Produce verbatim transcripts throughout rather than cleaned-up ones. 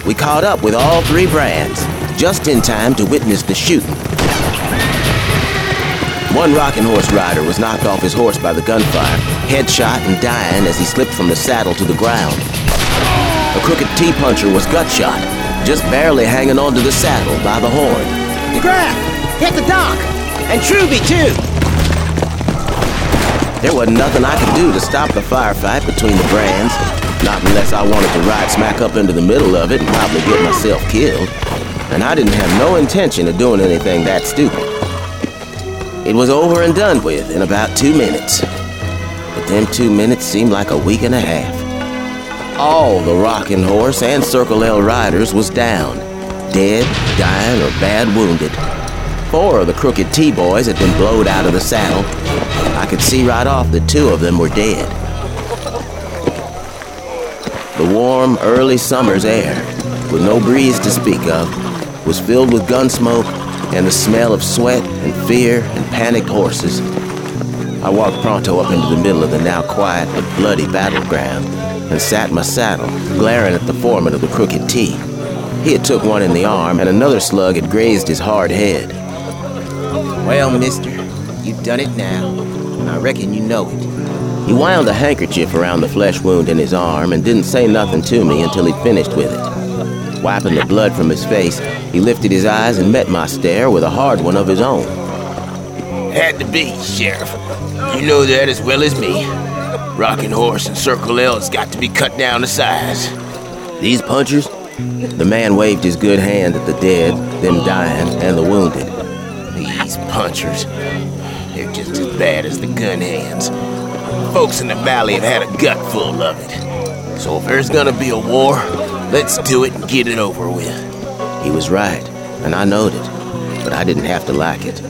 we caught up with all three brands, just in time to witness the shooting. One rocking horse rider was knocked off his horse by the gunfire, headshot and dying as he slipped from the saddle to the ground. A Crooked T puncher was gutshot, just barely hanging onto the saddle by the horn. DeGraff, get the doc! And Truby, too! There wasn't nothing I could do to stop the firefight between the brands, not unless I wanted to ride smack up into the middle of it and probably get myself killed. And I didn't have no intention of doing anything that stupid. It was over and done with in about two minutes. But them two minutes seemed like a week and a half. All the Rockin' Horse and Circle L riders was down, dead, dying, or bad wounded. Four of the Crooked T boys had been blowed out of the saddle. I could see right off that two of them were dead. The warm, early summer's air, with no breeze to speak of, was filled with gun smoke and the smell of sweat and fear and panicked horses. I walked pronto up into the middle of the now quiet but bloody battleground and sat in my saddle, glaring at the foreman of the Crooked T. He had took one in the arm, and another slug had grazed his hard head. Well, mister, you've done it now. I reckon you know it. He wound a handkerchief around the flesh wound in his arm and didn't say nothing to me until he'd finished with it. Wiping the blood from his face, he lifted his eyes and met my stare with a hard one of his own. Had to be, Sheriff. You know that as well as me. Rockin' Horse and Circle L has got to be cut down to size. These punchers? The man waved his good hand at the dead, them dying, and the wounded. These punchers, they're just as bad as the gun hands. Folks in the valley have had a gut full of it. So if there's gonna be a war, let's do it and get it over with. He was right, and I knowed it, but I didn't have to like it.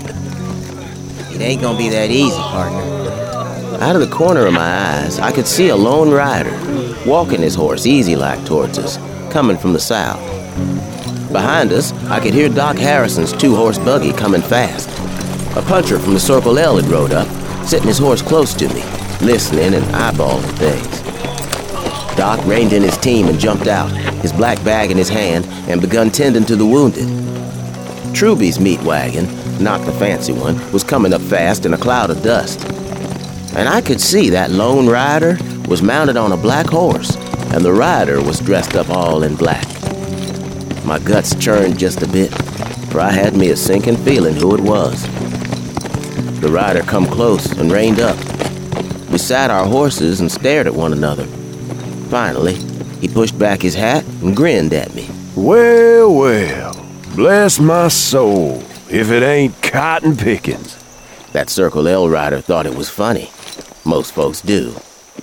It ain't gonna be that easy, partner. Out of the corner of my eyes, I could see a lone rider, walking his horse easy-like towards us, coming from the south. Behind us, I could hear Doc Harrison's two-horse buggy coming fast. A puncher from the Circle L had rode up, sitting his horse close to me, listening and eyeballing things. Doc reined in his team and jumped out, his black bag in his hand, and begun tending to the wounded. Truby's meat wagon, not the fancy one, was coming up fast in a cloud of dust. And I could see that lone rider was mounted on a black horse, and the rider was dressed up all in black. My guts churned just a bit, for I had me a sinking feeling who it was. The rider come close and reined up. We sat our horses and stared at one another. Finally, he pushed back his hat and grinned at me. Well, well, bless my soul, if it ain't Cotton Pickens. That Circle L rider thought it was funny. Most folks do.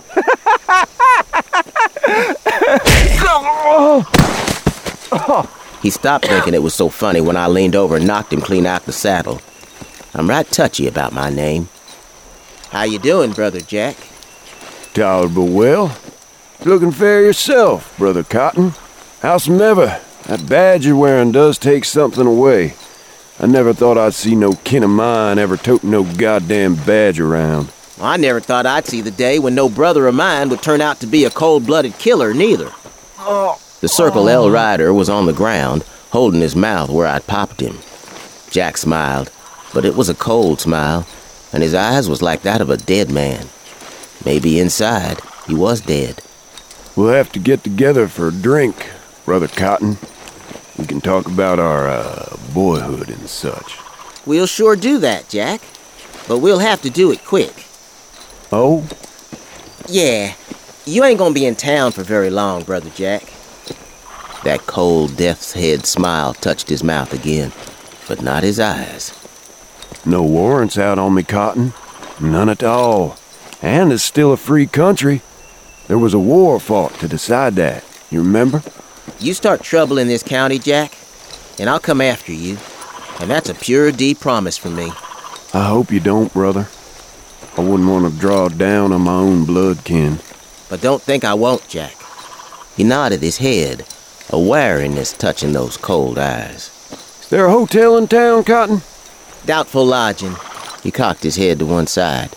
He stopped thinking it was so funny when I leaned over and knocked him clean out the saddle. I'm right touchy about my name. How you doing, Brother Jack? Tolerable well. Looking fair yourself, Brother Cotton. Howsomever, that badge you're wearing does take something away. I never thought I'd see no kin of mine ever toting no goddamn badge around. Well, I never thought I'd see the day when no brother of mine would turn out to be a cold-blooded killer, neither. Oh. The Circle L rider was on the ground, holding his mouth where I'd popped him. Jack smiled, but it was a cold smile, and his eyes was like that of a dead man. Maybe inside, he was dead. We'll have to get together for a drink, Brother Cotton. We can talk about our, uh, boyhood and such. We'll sure do that, Jack. But we'll have to do it quick. Oh? Yeah. You ain't gonna be in town for very long, Brother Jack. That cold death's head smile touched his mouth again, but not his eyes. No warrants out on me, Cotton. None at all. And it's still a free country. There was a war fought to decide that. You remember? You start trouble in this county, Jack, and I'll come after you. And that's a pure D promise from me. I hope you don't, brother. I wouldn't want to draw down on my own blood kin. But don't think I won't, Jack. He nodded his head, a wariness touching those cold eyes. Is there a hotel in town, Cotton? Doubtful lodging. He cocked his head to one side.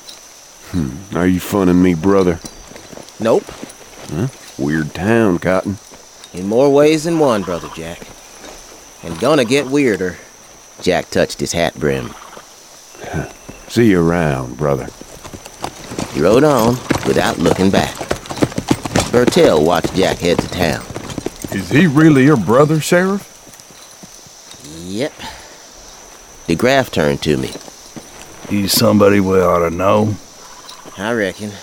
Hmm. Are you funning me, brother? Nope. Huh? Weird town, Cotton. In more ways than one, Brother Jack. And gonna get weirder. Jack touched his hat brim. See you around, brother. He rode on without looking back. Bertell watched Jack head to town. Is he really your brother, Sheriff? Yep. DeGraff turned to me. He's somebody we ought to know. I reckon.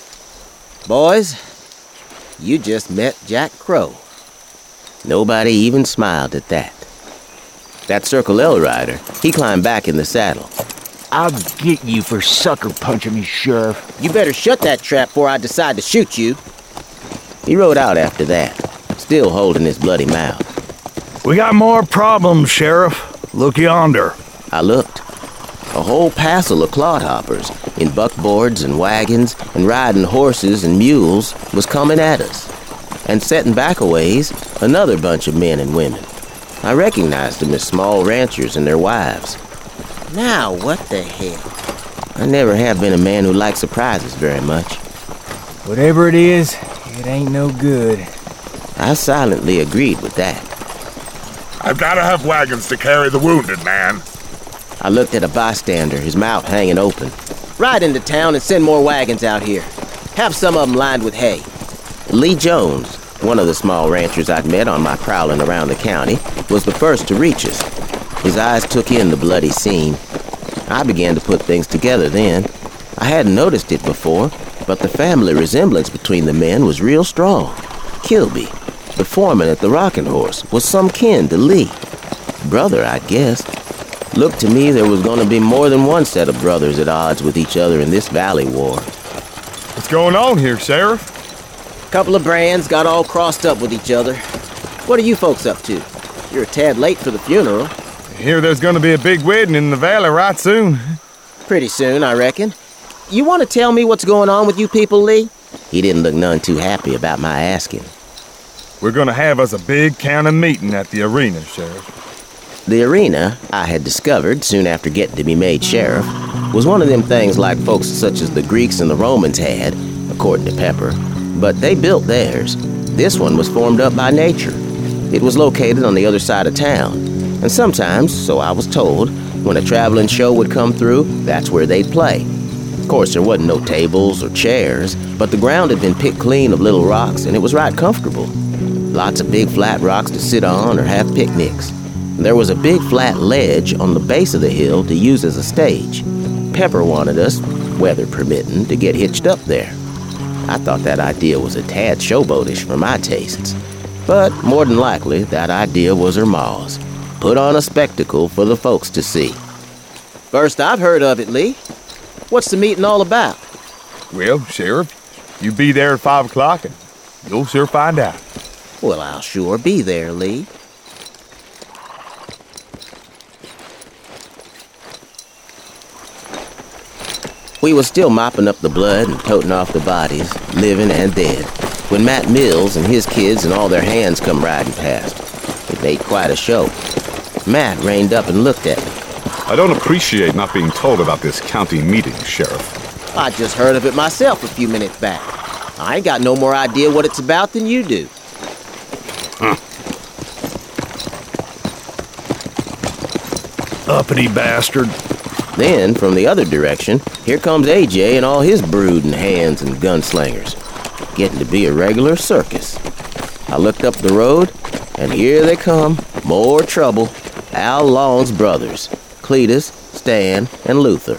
Boys, you just met Jack Crow. Nobody even smiled at that. That Circle L rider, he climbed back in the saddle. I'll get you for sucker punching me, Sheriff. You better shut that trap before I decide to shoot you. He rode out after that, still holding his bloody mouth. We got more problems, Sheriff. Look yonder. I looked. A whole passel of clodhoppers in buckboards and wagons and riding horses and mules was coming at us. And setting back a ways, another bunch of men and women. I recognized them as small ranchers and their wives. Now, what the hell? I never have been a man who likes surprises very much. Whatever it is, it ain't no good. I silently agreed with that. I've got to have wagons to carry the wounded, man. I looked at a bystander, his mouth hanging open. Ride into town and send more wagons out here. Have some of them lined with hay. Lee Jones, one of the small ranchers I'd met on my prowling around the county, was the first to reach us. His eyes took in the bloody scene. I began to put things together then. I hadn't noticed it before, but the family resemblance between the men was real strong. Kilby, the foreman at the Rocking Horse, was some kin to Lee. Brother, I guess. Looked to me there was going to be more than one set of brothers at odds with each other in this valley war. What's going on here, Sheriff? Couple of brands got all crossed up with each other. What are you folks up to? You're a tad late for the funeral. I hear there's gonna be a big wedding in the valley right soon. Pretty soon, I reckon. You want to tell me what's going on with you people, Lee? He didn't look none too happy about my asking. We're gonna have us a big county meeting at the arena, Sheriff. The arena, I had discovered soon after getting to be made sheriff, was one of them things like folks such as the Greeks and the Romans had, according to Pepper. But they built theirs. This one was formed up by nature. It was located on the other side of town. And sometimes, so I was told, when a traveling show would come through, that's where they'd play. Of course, there wasn't no tables or chairs, but the ground had been picked clean of little rocks, and it was right comfortable. Lots of big flat rocks to sit on or have picnics. There was a big flat ledge on the base of the hill to use as a stage. Pepper wanted us, weather permitting, to get hitched up there. I thought that idea was a tad showboatish for my tastes. But more than likely, that idea was her ma's. Put on a spectacle for the folks to see. First I've heard of it, Lee. What's the meeting all about? Well, Sheriff, you be there at five o'clock and you'll sure find out. Well, I'll sure be there, Lee. We was still mopping up the blood and toting off the bodies, living and dead, when Matt Mills and his kids and all their hands come riding past. It made quite a show. Matt reined up and looked at me. I don't appreciate not being told about this county meeting, Sheriff. I just heard of it myself a few minutes back. I ain't got no more idea what it's about than you do. Huh. Uppity bastard. Then, from the other direction, here comes A J and all his brood and hands and gunslingers. Getting to be a regular circus. I looked up the road, and here they come. More trouble. Al Long's brothers. Cletus, Stan, and Luther.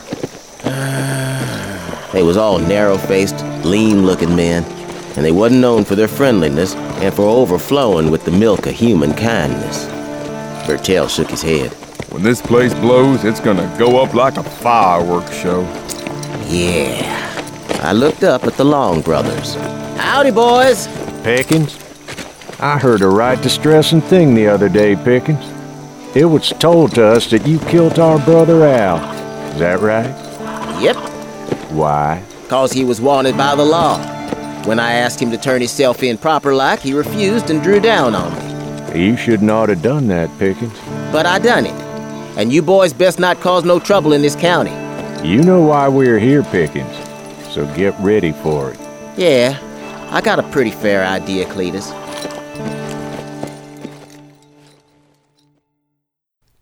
They was all narrow-faced, lean-looking men, and they wasn't known for their friendliness and for overflowing with the milk of human kindness. Bertell shook his head. When this place blows, it's gonna go up like a fireworks show. Yeah. I looked up at the Long brothers. Howdy, boys. Pickens? I heard a right distressing thing the other day, Pickens. It was told to us that you killed our brother Al. Is that right? Yep. Why? Cause he was wanted by the law. When I asked him to turn himself in proper-like, he refused and drew down on me. You should not have done that, Pickens. But I done it. And you boys best not cause no trouble in this county. You know why we're here, Pickens, so get ready for it. Yeah, I got a pretty fair idea, Cletus.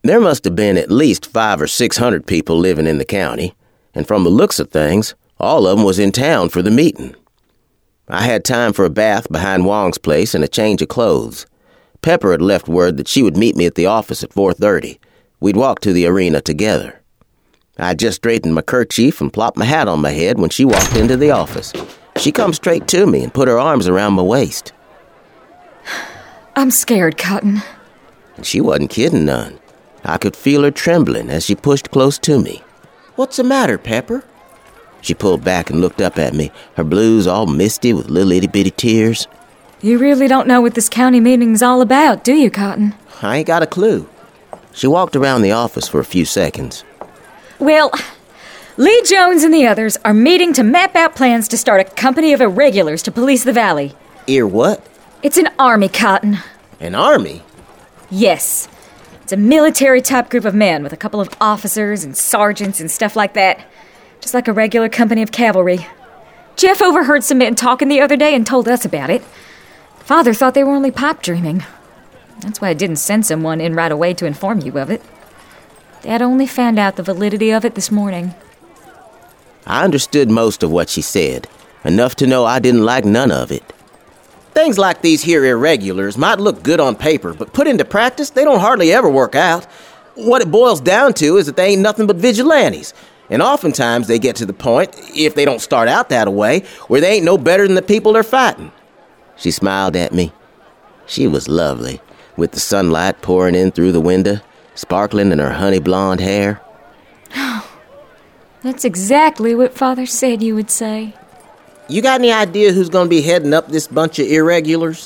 There must have been at least five or six hundred people living in the county, and from the looks of things, all of them was in town for the meeting. I had time for a bath behind Wong's place and a change of clothes. Pepper had left word that she would meet me at the office at four thirty. We'd walk to the arena together. I just straightened my kerchief and plopped my hat on my head when she walked into the office. She come straight to me and put her arms around my waist. I'm scared, Cotton. And she wasn't kidding none. I could feel her trembling as she pushed close to me. What's the matter, Pepper? She pulled back and looked up at me, her blues all misty with little itty-bitty tears. You really don't know what this county meeting's all about, do you, Cotton? I ain't got a clue. She walked around the office for a few seconds. Well, Lee Jones and the others are meeting to map out plans to start a company of irregulars to police the valley. Ear what? It's an army, Cotton. An army? Yes. It's a military-type group of men with a couple of officers and sergeants and stuff like that. Just like a regular company of cavalry. Jeff overheard some men talking the other day and told us about it. Father thought they were only pipe dreaming. That's why I didn't send someone in right away to inform you of it. Dad only found out the validity of it this morning. I understood most of what she said, enough to know I didn't like none of it. Things like these here irregulars might look good on paper, but put into practice, they don't hardly ever work out. What it boils down to is that they ain't nothing but vigilantes. And oftentimes they get to the point, if they don't start out that way, where they ain't no better than the people they're fighting. She smiled at me. She was lovely, with the sunlight pouring in through the window, sparkling in her honey blonde hair. That's exactly what Father said you would say. You got any idea who's going to be heading up this bunch of irregulars?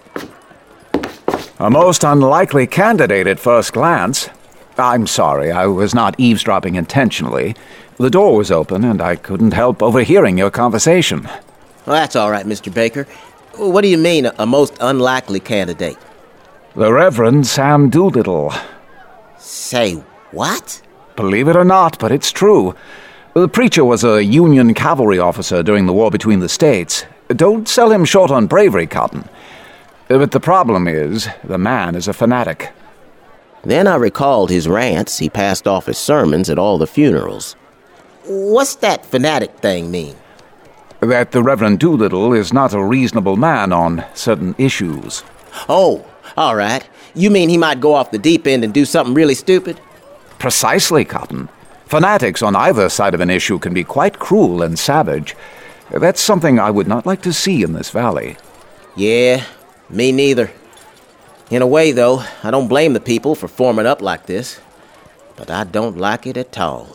A most unlikely candidate at first glance. I'm sorry, I was not eavesdropping intentionally. The door was open, and I couldn't help overhearing your conversation. Well, that's all right, Mister Baker. What do you mean, a most unlikely candidate? The Reverend Sam Doolittle. Say what? Believe it or not, but it's true. The preacher was a Union cavalry officer during the war between the states. Don't sell him short on bravery, Cotton. But the problem is, the man is a fanatic. Then I recalled his rants he passed off as sermons at all the funerals. What's that fanatic thing mean? That the Reverend Doolittle is not a reasonable man on certain issues. Oh, all right. You mean he might go off the deep end and do something really stupid? Precisely, Cotton. Fanatics on either side of an issue can be quite cruel and savage. That's something I would not like to see in this valley. Yeah, me neither. In a way, though, I don't blame the people for forming up like this. But I don't like it at all.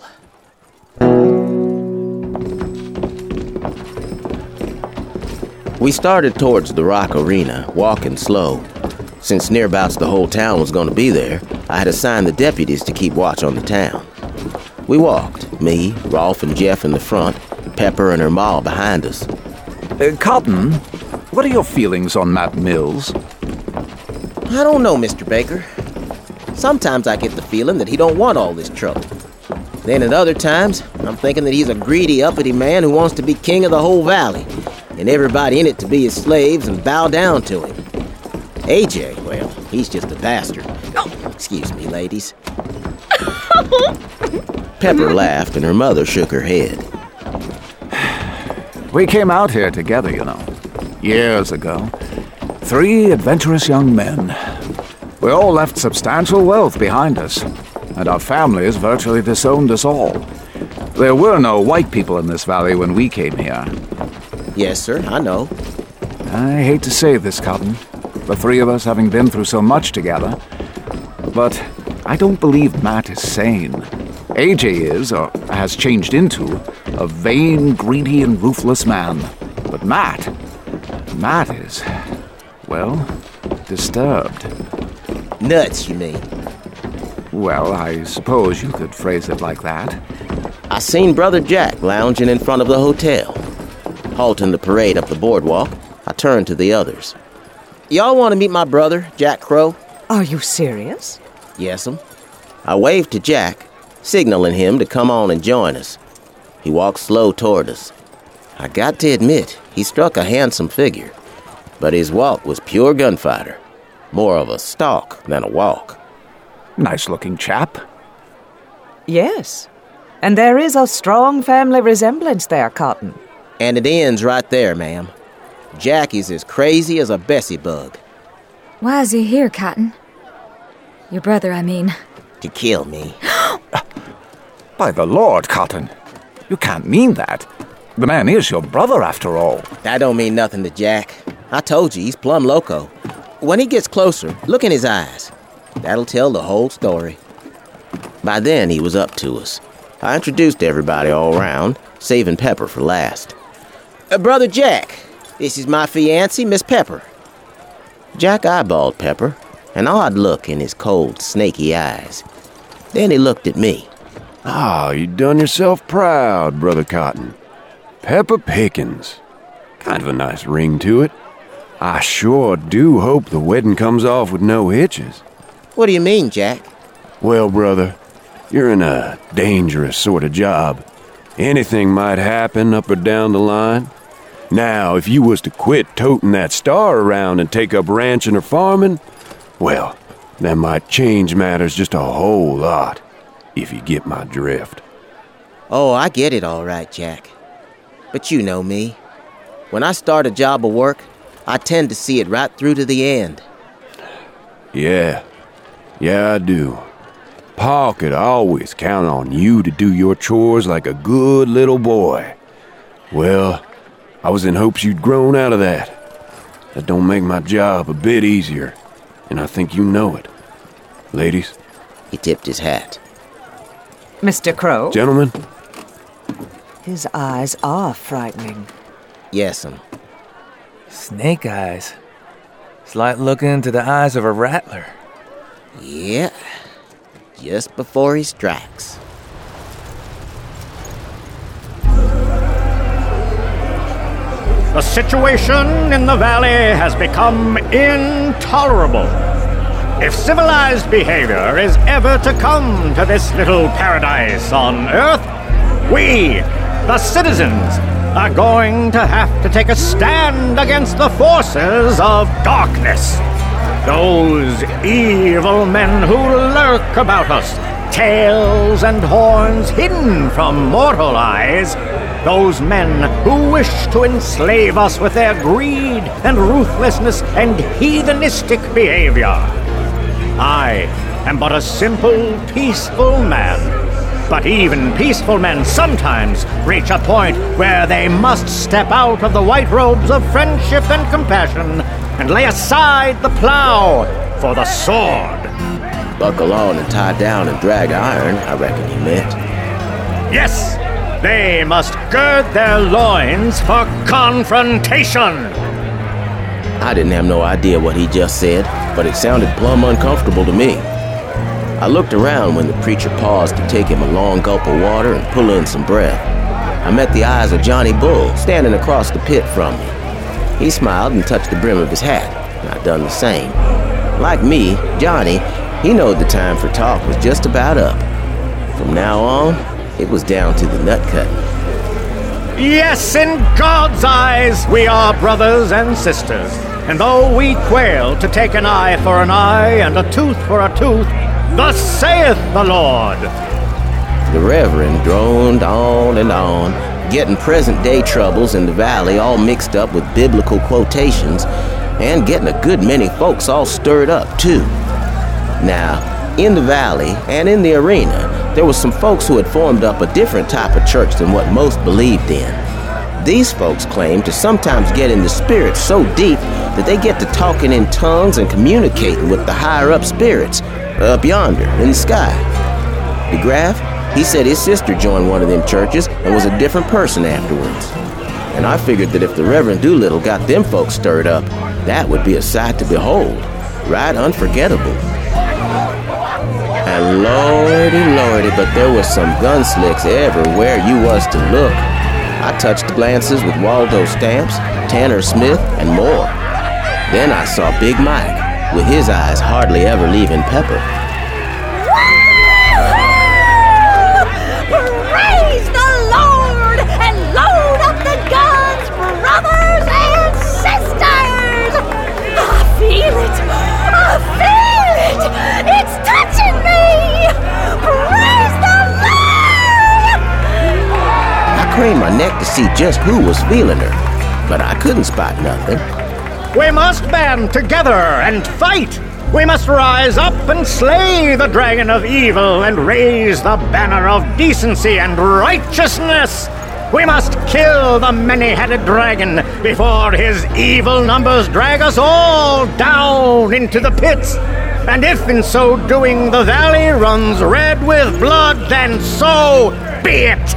We started towards the Rock Arena, walking slow. Since nearabouts the whole town was going to be there, I had assigned the deputies to keep watch on the town. We walked, me, Rolf, and Jeff in the front, Pepper and her ma behind us. Uh, Cotton, what are your feelings on Matt Mills? I don't know, Mister Baker. Sometimes I get the feeling that he don't want all this trouble. Then at other times, I'm thinking that he's a greedy, uppity man who wants to be king of the whole valley, and everybody in it to be his slaves and bow down to him. A J, well, he's just a bastard. Oh, excuse me, ladies. Pepper laughed and her mother shook her head. We came out here together, you know, years ago. Three adventurous young men. We all left substantial wealth behind us, and our families virtually disowned us all. There were no white people in this valley when we came here. Yes, sir, I know. I hate to say this, Cotton, the three of us having been through so much together, but I don't believe Matt is sane. A J is, or has changed into, a vain, greedy, and ruthless man. But Matt, Matt is, well, disturbed. Nuts, you mean? Well, I suppose you could phrase it like that. I seen Brother Jack lounging in front of the hotel. Halting the parade up the boardwalk, I turned to the others. Y'all want to meet my brother, Jack Crow? Are you serious? Yes'm. I waved to Jack, signaling him to come on and join us. He walked slow toward us. I got to admit, he struck a handsome figure, but his walk was pure gunfighter, more of a stalk than a walk. Nice-looking chap. Yes. And there is a strong family resemblance there, Cotton. And it ends right there, ma'am. Jackie's as crazy as a Bessie bug. Why is he here, Cotton? Your brother, I mean. To kill me. By the Lord, Cotton. You can't mean that. The man is your brother, after all. That don't mean nothing to Jack. I told you, he's plumb loco. When he gets closer, look in his eyes. That'll tell the whole story. By then, he was up to us. I introduced everybody all around, saving Pepper for last. Uh, Brother Jack, this is my fiancée, Miss Pepper. Jack eyeballed Pepper, an odd look in his cold, snaky eyes. Then he looked at me. Ah, you done yourself proud, Brother Cotton. Pepper Pickens. Kind of a nice ring to it. I sure do hope the wedding comes off with no hitches. What do you mean, Jack? Well, brother, you're in a dangerous sort of job. Anything might happen up or down the line. Now, if you was to quit toting that star around and take up ranching or farming, well, that might change matters just a whole lot, if you get my drift. Oh, I get it all right, Jack. But you know me. When I start a job of work, I tend to see it right through to the end. Yeah, yeah I do. Pa could always count on you to do your chores like a good little boy. Well, I was in hopes you'd grown out of that. That don't make my job a bit easier, and I think you know it. Ladies? He tipped his hat. Mister Crow? Gentlemen? His eyes are frightening. Yes'm. Snake eyes. It's like looking into the eyes of a rattler. Yeah. Just before he strikes. The situation in the valley has become intolerable. If civilized behavior is ever to come to this little paradise on Earth, we, the citizens, are going to have to take a stand against the forces of darkness. Those evil men who lurk about us, tails and horns hidden from mortal eyes. Those men who wish to enslave us with their greed and ruthlessness and heathenistic behavior. I am but a simple, peaceful man. But even peaceful men sometimes reach a point where they must step out of the white robes of friendship and compassion and lay aside the plow for the sword. Buckle on and tie down and drag iron, I reckon he meant. Yes, they must gird their loins for confrontation. I didn't have no idea what he just said, but it sounded plumb uncomfortable to me. I looked around when the preacher paused to take him a long gulp of water and pull in some breath. I met the eyes of Johnny Bull standing across the pit from me. He smiled and touched the brim of his hat, and I done the same. Like me, Johnny, he knowed the time for talk was just about up. From now on, it was down to the nut cutting. Yes, in God's eyes, we are brothers and sisters. And though we quail to take an eye for an eye and a tooth for a tooth, thus saith the Lord. The Reverend droned on and on, getting present-day troubles in the valley all mixed up with biblical quotations, and getting a good many folks all stirred up, too. Now, in the valley and in the arena, there was some folks who had formed up a different type of church than what most believed in. These folks claim to sometimes get in the spirits so deep that they get to talking in tongues and communicating with the higher-up spirits, up yonder, in the sky. DeGraff, he said his sister joined one of them churches and was a different person afterwards. And I figured that if the Reverend Doolittle got them folks stirred up, that would be a sight to behold. Right unforgettable. And lordy, lordy, but there was some gunslicks everywhere you was to look. I touched glances with Waldo Stamps, Tanner Smith, and more. Then I saw Big Mike, with his eyes hardly ever leaving Pepper. Praise the Lord and load up the guns, brothers and sisters! I feel it! I feel it! It's touching me! craned my neck to see just who was feeling her, but I couldn't spot nothing. We must band together and fight. We must rise up and slay the dragon of evil and raise the banner of decency and righteousness. We must kill the many-headed dragon before his evil numbers drag us all down into the pits. And if in so doing the valley runs red with blood, then so be it.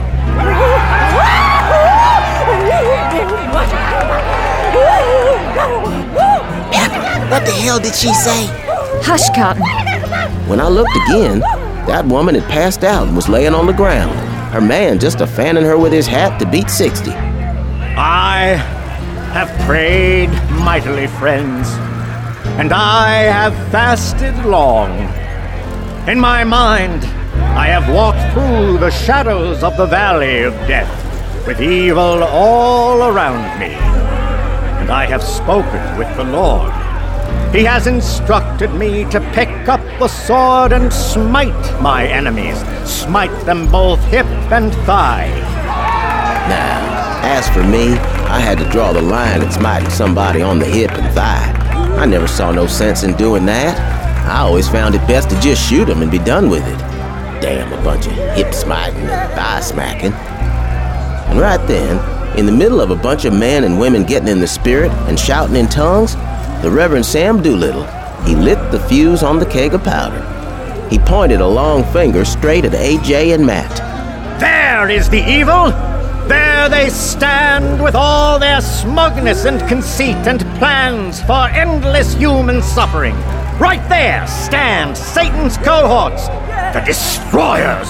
What the hell did she say? Hush, Cotton. When I looked again, that woman had passed out and was laying on the ground. Her man just a-fanning her with his hat to beat sixty. I have prayed mightily, friends, and I have fasted long. In my mind, I have walked through the shadows of the valley of death, with evil all around me. And I have spoken with the Lord. He has instructed me to pick up the sword and smite my enemies, smite them both hip and thigh. Now, as for me, I had to draw the line at smiting somebody on the hip and thigh. I never saw no sense in doing that. I always found it best to just shoot them and be done with it. Damn a bunch of hip smiting and thigh smacking. And right then, in the middle of a bunch of men and women getting in the spirit and shouting in tongues, the Reverend Sam Doolittle, he lit the fuse on the keg of powder. He pointed a long finger straight at A J and Matt. There is the evil! There they stand with all their smugness and conceit and plans for endless human suffering. Right there stand Satan's cohorts, the destroyers!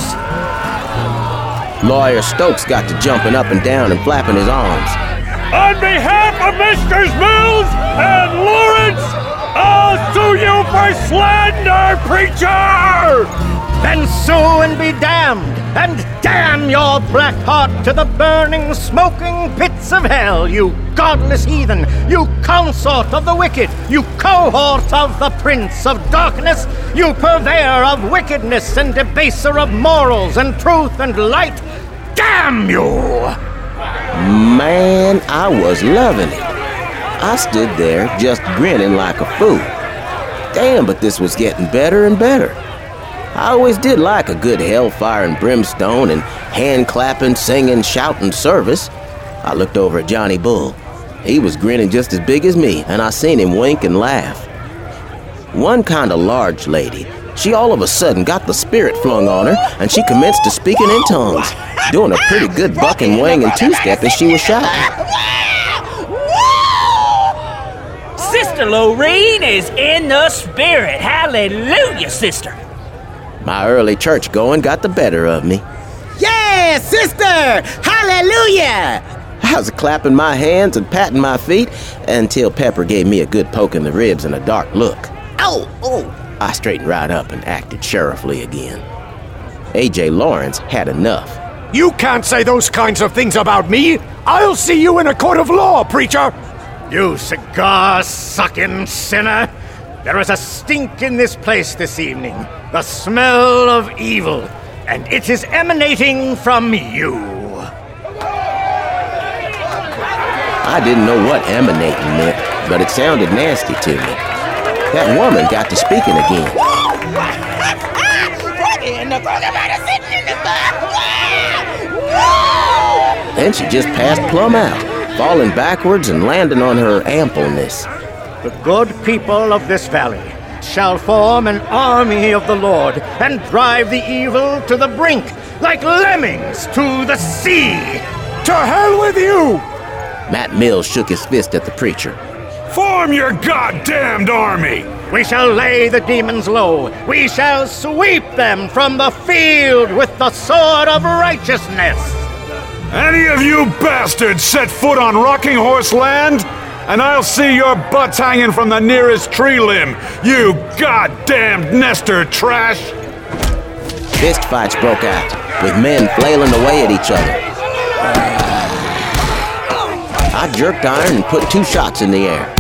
Lawyer Stokes got to jumping up and down and flapping his arms. On behalf of Misters Mills and Lawrence, I'll sue you for slander, preacher! Then sue and be damned, and damn your black heart to the burning, smoking pits of hell, you godless heathen, you consort of the wicked, you cohort of the prince of darkness, you purveyor of wickedness and debaser of morals and truth and light. Damn you! Man, I was loving it. I stood there just grinning like a fool. Damn, but this was getting better and better. I always did like a good hellfire and brimstone and hand-clapping, singing, shouting service. I looked over at Johnny Bull. He was grinning just as big as me, and I seen him wink and laugh. One kind of large lady, she all of a sudden got the spirit flung on her, and she commenced to speaking in tongues, doing a pretty good buck and wang and two-step as she was shouting. Sister Lorene is in the spirit. Hallelujah, sister. My early church going got the better of me. Yeah, sister! Hallelujah! I was clapping my hands and patting my feet until Pepper gave me a good poke in the ribs and a dark look. Oh, oh! I straightened right up and acted sheriffly again. A J Lawrence had enough. You can't say those kinds of things about me! I'll see you in a court of law, preacher! You cigar-sucking sinner! There is a stink in this place this evening, the smell of evil, and it is emanating from you. I didn't know what emanating meant, but it sounded nasty to me. That woman got to speaking again. Then she just passed plumb out, falling backwards and landing on her ampleness. The good people of this valley shall form an army of the Lord and drive the evil to the brink, like lemmings to the sea. To hell with you! Matt Mills shook his fist at the preacher. Form your goddamned army! We shall lay the demons low. We shall sweep them from the field with the sword of righteousness. Any of you bastards set foot on Rocking Horse land, and I'll see your butts hanging from the nearest tree limb, you goddamned Nestor trash! Fist fights broke out, with men flailing away at each other. I jerked iron and put two shots in the air.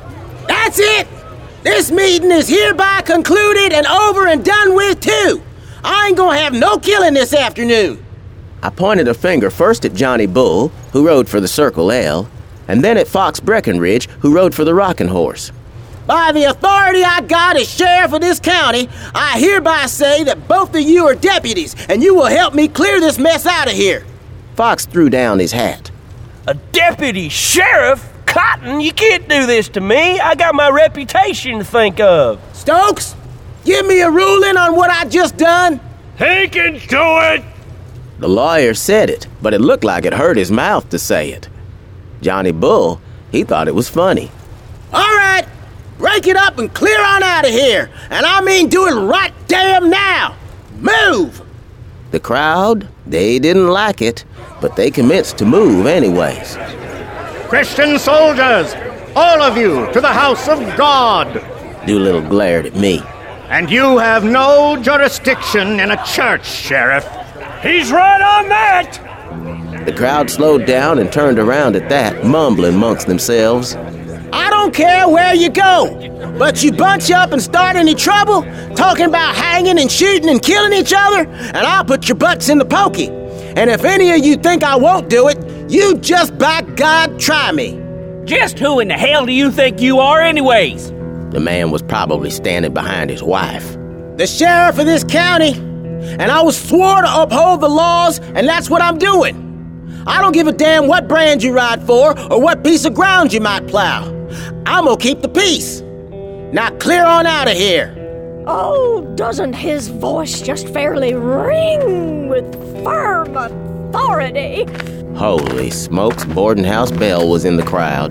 That's it! This meeting is hereby concluded and over and done with, too! I ain't gonna have no killing this afternoon. I pointed a finger first at Johnny Bull, who rode for the Circle L, and then at Fox Breckenridge, who rode for the Rocking Horse. By the authority I got as sheriff of this county, I hereby say that both of you are deputies, and you will help me clear this mess out of here. Fox threw down his hat. A deputy sheriff? Cotton, you can't do this to me. I got my reputation to think of. Stokes, give me a ruling on what I just done. He can do it! The lawyer said it, but it looked like it hurt his mouth to say it. Johnny Bull, he thought it was funny. All right, break it up and clear on out of here. And I mean do it right damn now. Move! The crowd, they didn't like it, but they commenced to move anyways. Christian soldiers, all of you to the house of God. Doolittle glared at me. And you have no jurisdiction in a church, Sheriff. He's right on that! The crowd slowed down and turned around at that, mumbling amongst themselves. I don't care where you go, but you bunch up and start any trouble, talking about hanging and shooting and killing each other, and I'll put your butts in the pokey. And if any of you think I won't do it, you just by God try me. Just who in the hell do you think you are anyways? The man was probably standing behind his wife. The sheriff of this county. And I was swore to uphold the laws, and that's what I'm doing. I don't give a damn what brand you ride for or what piece of ground you might plow. I'm gonna keep the peace. Now clear on out of here. Oh, doesn't his voice just fairly ring with firm authority? Holy smokes, Borden House Belle was in the crowd.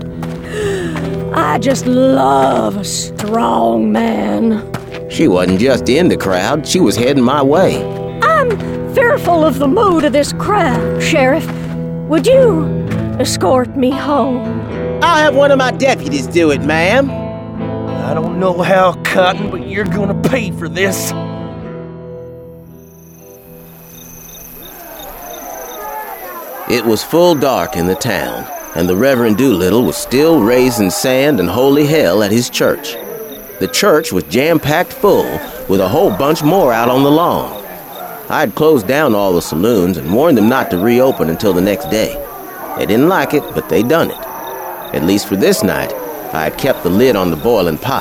I just love a strong man. She wasn't just in the crowd, she was heading my way. I'm fearful of the mood of this crowd, Sheriff. Would you escort me home? I'll have one of my deputies do it, ma'am. I don't know how, Cotton, but you're gonna pay for this. It was full dark in the town, and the Reverend Doolittle was still raising sand and holy hell at his church. The church was jam-packed full, with a whole bunch more out on the lawn. I'd closed down all the saloons and warned them not to reopen until the next day. They didn't like it, but they done it. At least for this night, I had kept the lid on the boiling pot.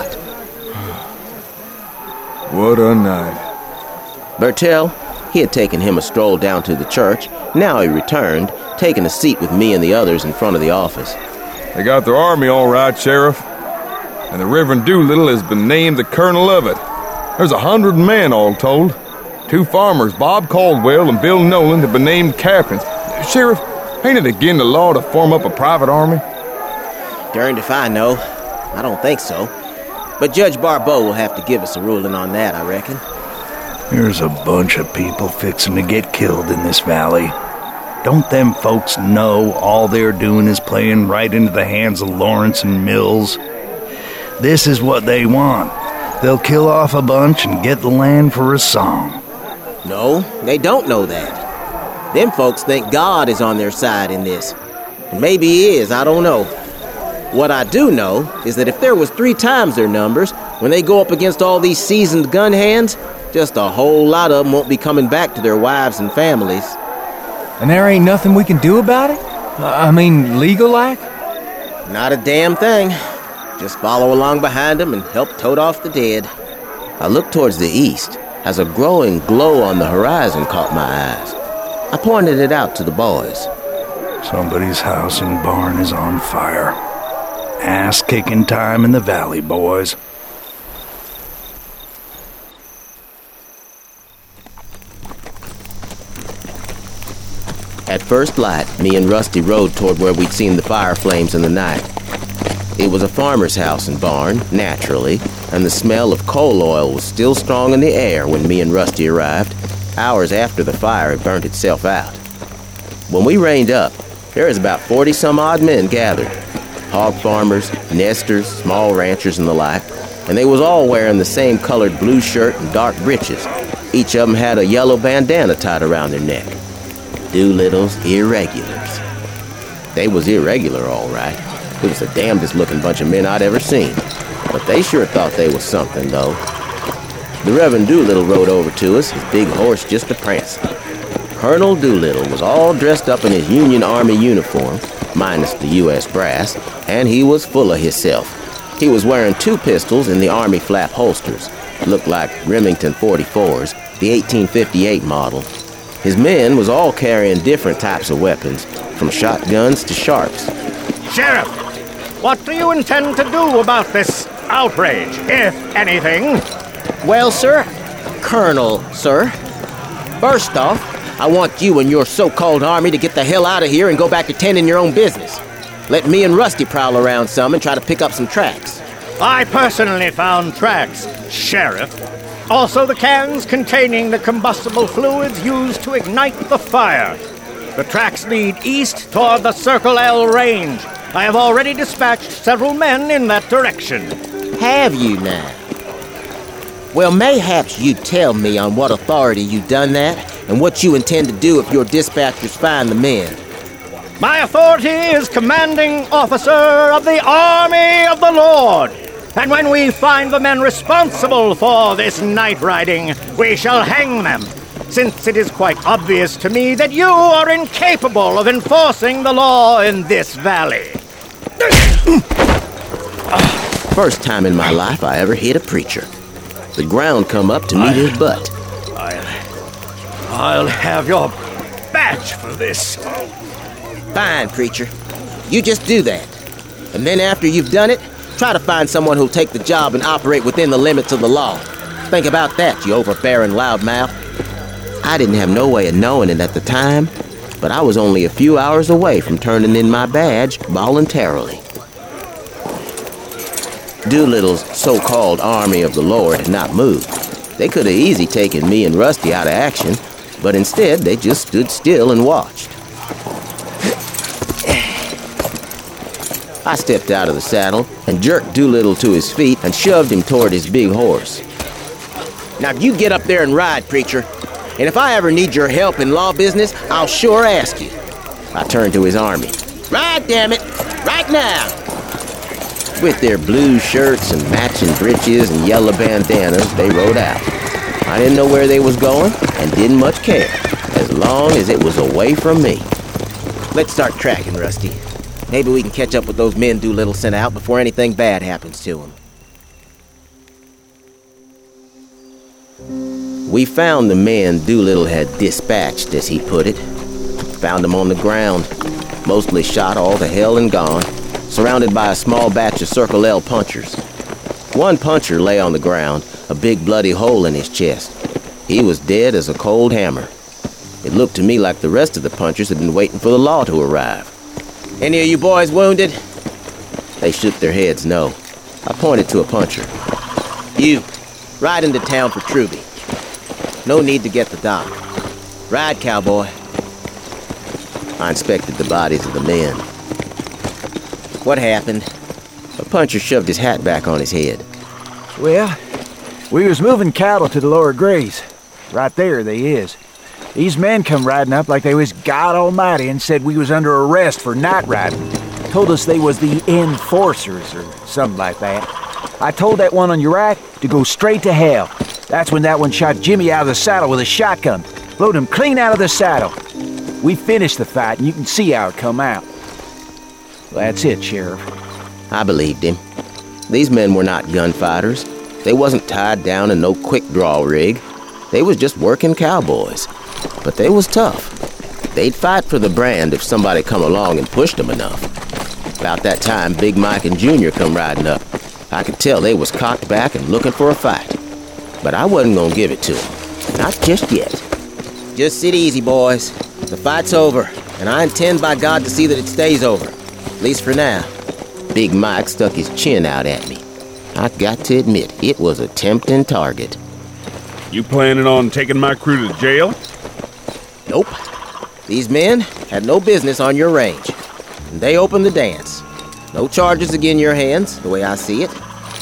What a night. Bertel, he had taken him a stroll down to the church. Now he returned, taking a seat with me and the others in front of the office. They got their army all right, Sheriff. And the Reverend Doolittle has been named the colonel of it. There's a hundred men all told. Two farmers, Bob Caldwell and Bill Nolan, have been named captains. Sheriff, ain't it again the law to form up a private army? Darned if I know. I don't think so. But Judge Barbeau will have to give us a ruling on that, I reckon. There's a bunch of people fixing to get killed in this valley. Don't them folks know all they're doing is playing right into the hands of Lawrence and Mills? This is what they want. They'll kill off a bunch and get the land for a song. No, they don't know that. Them folks think God is on their side in this. And maybe he is, I don't know. What I do know is that if there was three times their numbers, when they go up against all these seasoned gun hands, just a whole lot of them won't be coming back to their wives and families. And there ain't nothing we can do about it? I mean, legal-like? Not a damn thing. Just follow along behind them and help tote off the dead. I looked towards the east as a growing glow on the horizon caught my eyes. I pointed it out to the boys. Somebody's house and barn is on fire. Ass-kicking time in the valley, boys. At first light, me and Rusty rode toward where we'd seen the fire flames in the night. It was a farmer's house and barn, naturally, and the smell of coal oil was still strong in the air when me and Rusty arrived, hours after the fire had burnt itself out. When we reined up, there was about forty-some-odd men gathered. Hog farmers, nesters, small ranchers, and the like, and they was all wearing the same colored blue shirt and dark breeches. Each of them had a yellow bandana tied around their neck. Doolittle's irregulars. They was irregular, all right. It was the damnedest looking bunch of men I'd ever seen. But they sure thought they was something, though. The Reverend Doolittle rode over to us, his big horse just a prancing. Colonel Doolittle was all dressed up in his Union Army uniform, minus the U S brass, and he was full of himself. He was wearing two pistols in the Army flap holsters. Looked like Remington forty-fours, the eighteen fifty-eight model. His men was all carrying different types of weapons, from shotguns to sharps. Sheriff, what do you intend to do about this outrage, if anything? Well, sir, Colonel, sir, first off, I want you and your so-called army to get the hell out of here and go back to tending your own business. Let me and Rusty prowl around some and try to pick up some tracks. I personally found tracks, Sheriff. Also the cans containing the combustible fluids used to ignite the fire. The tracks lead east toward the Circle L range. I have already dispatched several men in that direction. Have you now? Well, mayhaps you'd tell me on what authority you've done that, and what you intend to do if your dispatchers find the men. My authority is commanding officer of the Army of the Lord. And when we find the men responsible for this night riding, we shall hang them, since it is quite obvious to me that you are incapable of enforcing the law in this valley. First time in my life I ever hit a preacher. The ground come up to meet his butt. I'll, I'll have your badge for this. Fine, preacher. You just do that. And then after you've done it, try to find someone who'll take the job and operate within the limits of the law. Think about that, you overbearing loudmouth. I didn't have no way of knowing it at the time, but I was only a few hours away from turning in my badge voluntarily. Doolittle's so-called Army of the Lord had not moved. They could have easily taken me and Rusty out of action, but instead they just stood still and watched. I stepped out of the saddle and jerked Doolittle to his feet and shoved him toward his big horse. Now you get up there and ride, preacher. And if I ever need your help in law business, I'll sure ask you. I turned to his army. Ride, damn it! Right now! With their blue shirts and matching breeches and yellow bandanas, they rode out. I didn't know where they was going and didn't much care, as long as it was away from me. Let's start tracking, Rusty. Maybe we can catch up with those men Doolittle sent out before anything bad happens to them. We found the men Doolittle had dispatched, as he put it. Found them on the ground, mostly shot all to hell and gone, surrounded by a small batch of Circle L punchers. One puncher lay on the ground, a big bloody hole in his chest. He was dead as a cold hammer. It looked to me like the rest of the punchers had been waiting for the law to arrive. Any of you boys wounded? They shook their heads no. I pointed to a puncher. You, ride into town for Truby. No need to get the doc. Ride, cowboy. I inspected the bodies of the men. What happened? A puncher shoved his hat back on his head. Well, we was moving cattle to the lower graze. Right there they is. These men come riding up like they was God Almighty and said we was under arrest for night riding. Told us they was the enforcers or something like that. I told that one on your right to go straight to hell. That's when that one shot Jimmy out of the saddle with a shotgun. Blowed him clean out of the saddle. We finished the fight and you can see how it come out. Well, that's it, Sheriff. I believed him. These men were not gunfighters. They wasn't tied down in no quick draw rig. They was just working cowboys. But they was tough. They'd fight for the brand if somebody come along and pushed them enough. About that time, Big Mike and Junior come riding up. I could tell they was cocked back and looking for a fight. But I wasn't gonna give it to them. Not just yet. Just sit easy, boys. The fight's over, and I intend by God to see that it stays over. At least for now. Big Mike stuck his chin out at me. I got to admit, it was a tempting target. You planning on taking my crew to jail? Nope. These men had no business on your range. And they opened the dance. No charges against your hands, the way I see it.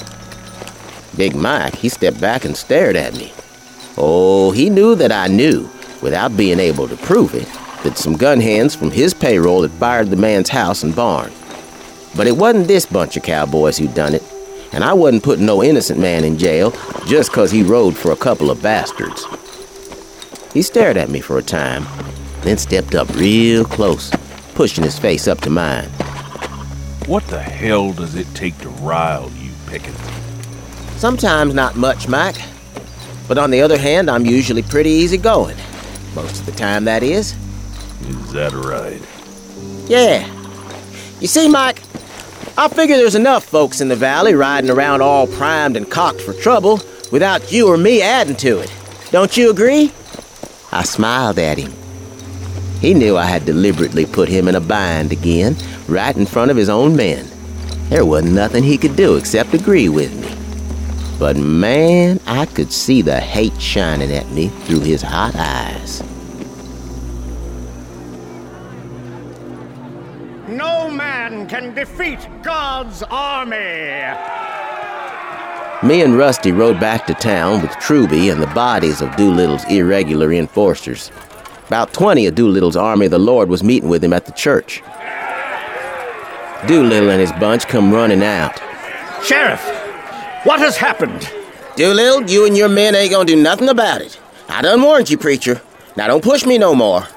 Big Mike, he stepped back and stared at me. Oh, he knew that I knew, without being able to prove it, that some gun hands from his payroll had fired the man's house and barn. But it wasn't this bunch of cowboys who'd done it. and I wasn't putting no innocent man in jail just 'cause he rode for a couple of bastards. He stared at me for a time, then stepped up real close, pushing his face up to mine. What the hell does it take to rile you, Pickens? Sometimes not much, Mike. But on the other hand, I'm usually pretty easygoing. Most of the time, that is. Is that right? Yeah. You see, Mike, I figure there's enough folks in the valley riding around all primed and cocked for trouble without you or me adding to it. Don't you agree? I smiled at him. He knew I had deliberately put him in a bind again, right in front of his own men. There wasn't nothing he could do except agree with me. But man, I could see the hate shining at me through his hot eyes. No man can defeat God's army! Me and Rusty rode back to town with Truby and the bodies of Doolittle's irregular enforcers. About twenty of Doolittle's army of the Lord was meeting with him at the church. Doolittle and his bunch come running out. Sheriff, what has happened? Doolittle, you and your men ain't gonna do nothing about it. I done warned you, preacher. Now don't push me no more.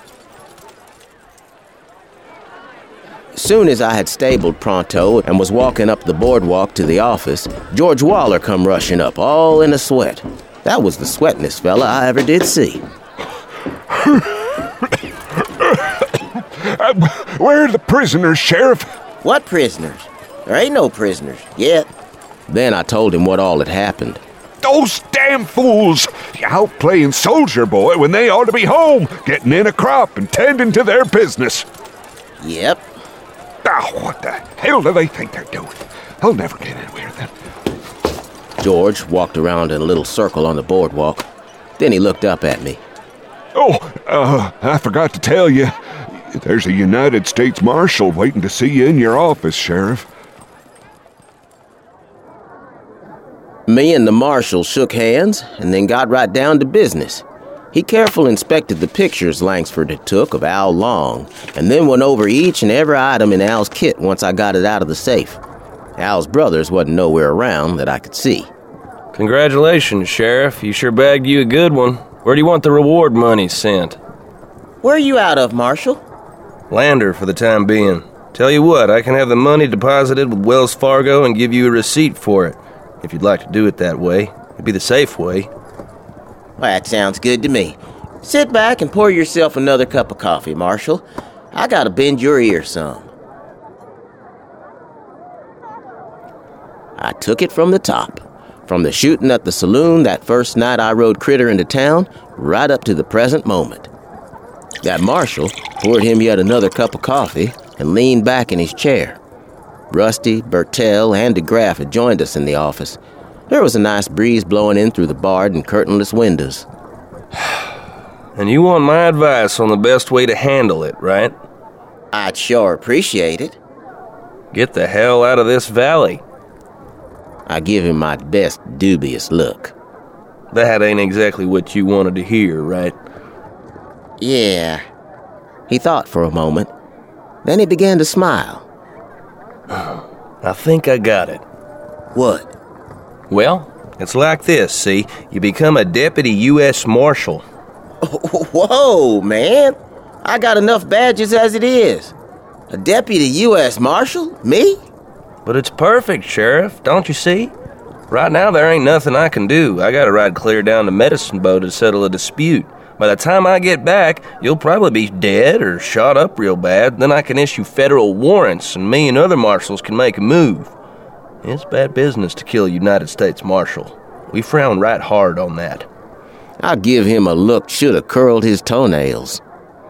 Soon as I had stabled Pronto and was walking up the boardwalk to the office, George Waller come rushing up, all in a sweat. That was the sweatingest fella I ever did see. uh, where are the prisoners, Sheriff? What prisoners? There ain't no prisoners yet. Then I told him what all had happened. Those damn fools! Out playing soldier boy when they ought to be home, getting in a crop and tending to their business. Yep. Oh, what the hell do they think they're doing? I'll never get anywhere then. George walked around in a little circle on the boardwalk. Then he looked up at me. Oh, uh, I forgot to tell you. There's a United States Marshal waiting to see you in your office, Sheriff. Me and the Marshal shook hands and then got right down to business. He carefully inspected the pictures Langsford had took of Al Long, and then went over each and every item in Al's kit once I got it out of the safe. Al's brothers wasn't nowhere around that I could see. Congratulations, Sheriff. You sure bagged you a good one. Where do you want the reward money sent? Where are you out of, Marshal? Lander for the time being. Tell you what, I can have the money deposited with Wells Fargo and give you a receipt for it. If you'd like to do it that way. It'd be the safe way. Well, that sounds good to me. Sit back and pour yourself another cup of coffee, Marshal. I gotta bend your ear some. I took it from the top. From the shooting at the saloon that first night I rode Critter into town, right up to the present moment. That Marshal poured him yet another cup of coffee and leaned back in his chair. Rusty, Bertell, and DeGraff had joined us in the office. There was a nice breeze blowing in through the barred and curtainless windows. And you want my advice on the best way to handle it, right? I'd sure appreciate it. Get the hell out of this valley. I give him my best dubious look. That ain't exactly what you wanted to hear, right? Yeah. He thought for a moment. Then he began to smile. I think I got it. What? Well, it's like this, see? You become a deputy U S Marshal. Whoa, man. I got enough badges as it is. A deputy U S Marshal? Me? But it's perfect, Sheriff, don't you see? Right now, there ain't nothing I can do. I gotta ride clear down to Medicine Bow to settle a dispute. By the time I get back, you'll probably be dead or shot up real bad. Then I can issue federal warrants, and me and other marshals can make a move. It's bad business to kill a United States Marshal. We frown right hard on that. I'll give him a look should have curled his toenails.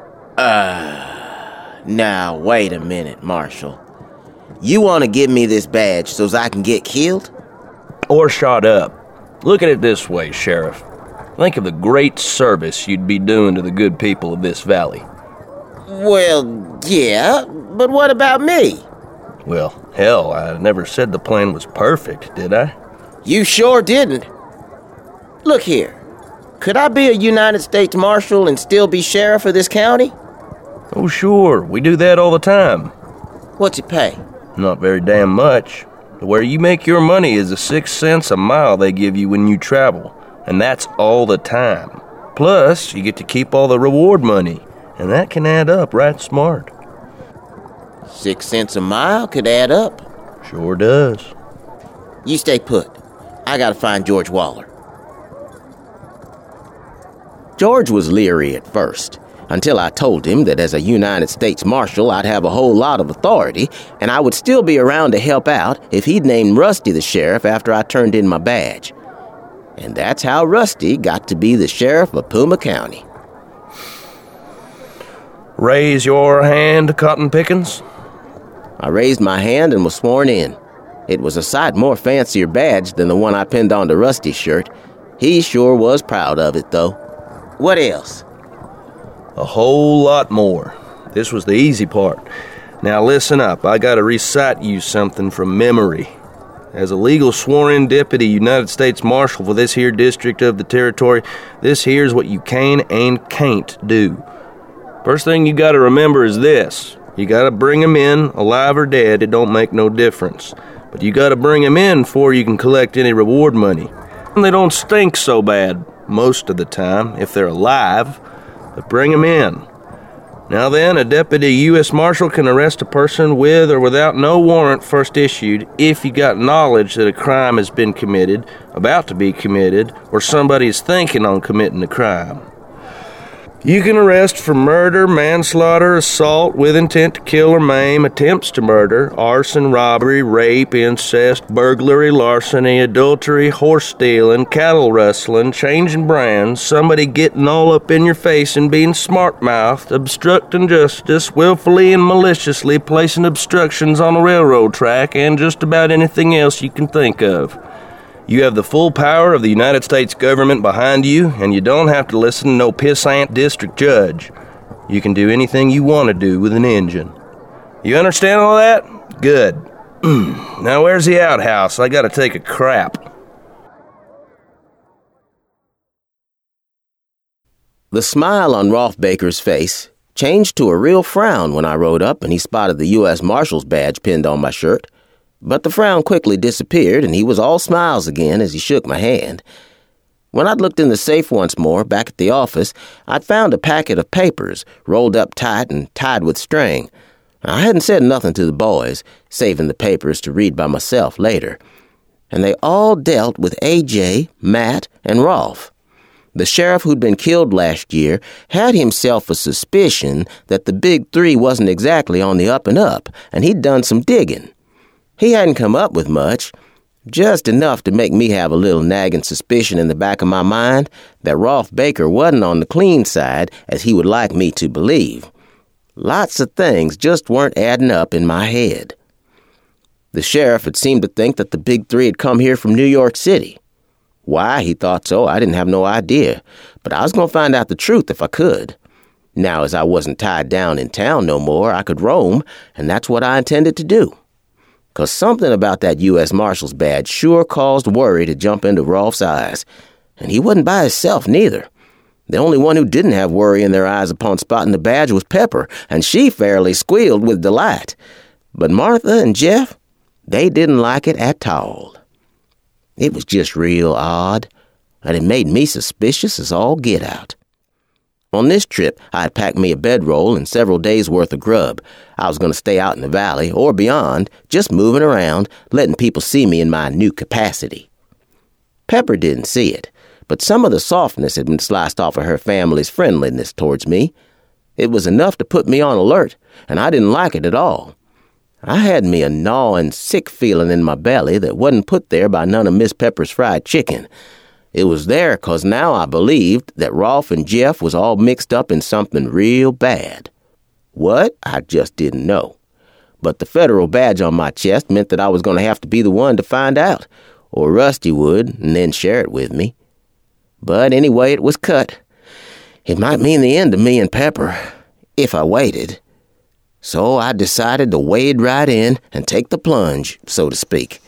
Uh, now, wait a minute, Marshal. You want to give me this badge so I can get killed? Or shot up. Look at it this way, Sheriff. Think of the great service you'd be doing to the good people of this valley. Well, yeah, but what about me? Well, hell, I never said the plan was perfect, did I? You sure didn't. Look here. Could I be a United States Marshal and still be sheriff of this county? Oh, sure. We do that all the time. What's it pay? Not very damn much. Where you make your money is the six cents a mile they give you when you travel, and that's all the time. Plus, you get to keep all the reward money, and that can add up right smart. Six cents a mile could add up. Sure does. You stay put. I gotta find George Waller. George was leery at first, until I told him that as a United States Marshal, I'd have a whole lot of authority, and I would still be around to help out if he'd named Rusty the sheriff after I turned in my badge. And that's how Rusty got to be the sheriff of Puma County. Raise your hand, Cotton Pickens. I raised my hand and was sworn in. It was a sight more fancier badge than the one I pinned onto Rusty's shirt. He sure was proud of it, though. What else? A whole lot more. This was the easy part. Now listen up, I gotta recite you something from memory. As a legal sworn-in deputy United States Marshal for this here district of the territory, this here's what you can and can't do. First thing you gotta remember is this. You gotta bring 'em in, alive or dead, it don't make no difference. But you gotta bring 'em in before you can collect any reward money. And they don't stink so bad most of the time, if they're alive, but bring 'em in. Now then, a deputy U S Marshal can arrest a person with or without no warrant first issued if you got knowledge that a crime has been committed, about to be committed, or somebody is thinking on committing a crime. You can arrest for murder, manslaughter, assault with intent to kill or maim, attempts to murder, arson, robbery, rape, incest, burglary, larceny, adultery, horse stealing, cattle rustling, changing brands, somebody getting all up in your face and being smart-mouthed, obstructing justice, willfully and maliciously placing obstructions on a railroad track, and just about anything else you can think of. You have the full power of the United States government behind you, and you don't have to listen to no pissant district judge. You can do anything you want to do with an engine. You understand all that? Good. Now where's the outhouse? I gotta take a crap. The smile on Rolf Baker's face changed to a real frown when I rode up and he spotted the U S Marshal's badge pinned on my shirt. But the frown quickly disappeared, and he was all smiles again as he shook my hand. When I'd looked in the safe once more, back at the office, I'd found a packet of papers, rolled up tight and tied with string. I hadn't said nothing to the boys, saving the papers to read by myself later. And they all dealt with A J, Matt, and Rolf. The sheriff who'd been killed last year had himself a suspicion that the Big Three wasn't exactly on the up and up, and he'd done some digging. He hadn't come up with much, just enough to make me have a little nagging suspicion in the back of my mind that Rolf Baker wasn't on the clean side as he would like me to believe. Lots of things just weren't adding up in my head. The sheriff had seemed to think that the Big Three had come here from New York City. Why he thought so, I didn't have no idea, but I was going to find out the truth if I could. Now, as I wasn't tied down in town no more, I could roam, and that's what I intended to do. 'Cause something about that U S Marshal's badge sure caused worry to jump into Rolf's eyes. And he wasn't by himself, neither. The only one who didn't have worry in their eyes upon spotting the badge was Pepper, and she fairly squealed with delight. But Martha and Jeff, they didn't like it at all. It was just real odd, and it made me suspicious as all get out. On this trip, I'd packed me a bedroll and several days' worth of grub. I was going to stay out in the valley, or beyond, just moving around, letting people see me in my new capacity. Pepper didn't see it, but some of the softness had been sliced off of her family's friendliness towards me. It was enough to put me on alert, and I didn't like it at all. I had me a gnawing, sick feeling in my belly that wasn't put there by none of Miss Pepper's fried chicken. It was there 'cause now I believed that Rolf and Jeff was all mixed up in something real bad. What? I just didn't know. But the federal badge on my chest meant that I was going to have to be the one to find out, or Rusty would, and then share it with me. But anyway, it was cut. It might mean the end of me and Pepper, if I waited. So I decided to wade right in and take the plunge, so to speak.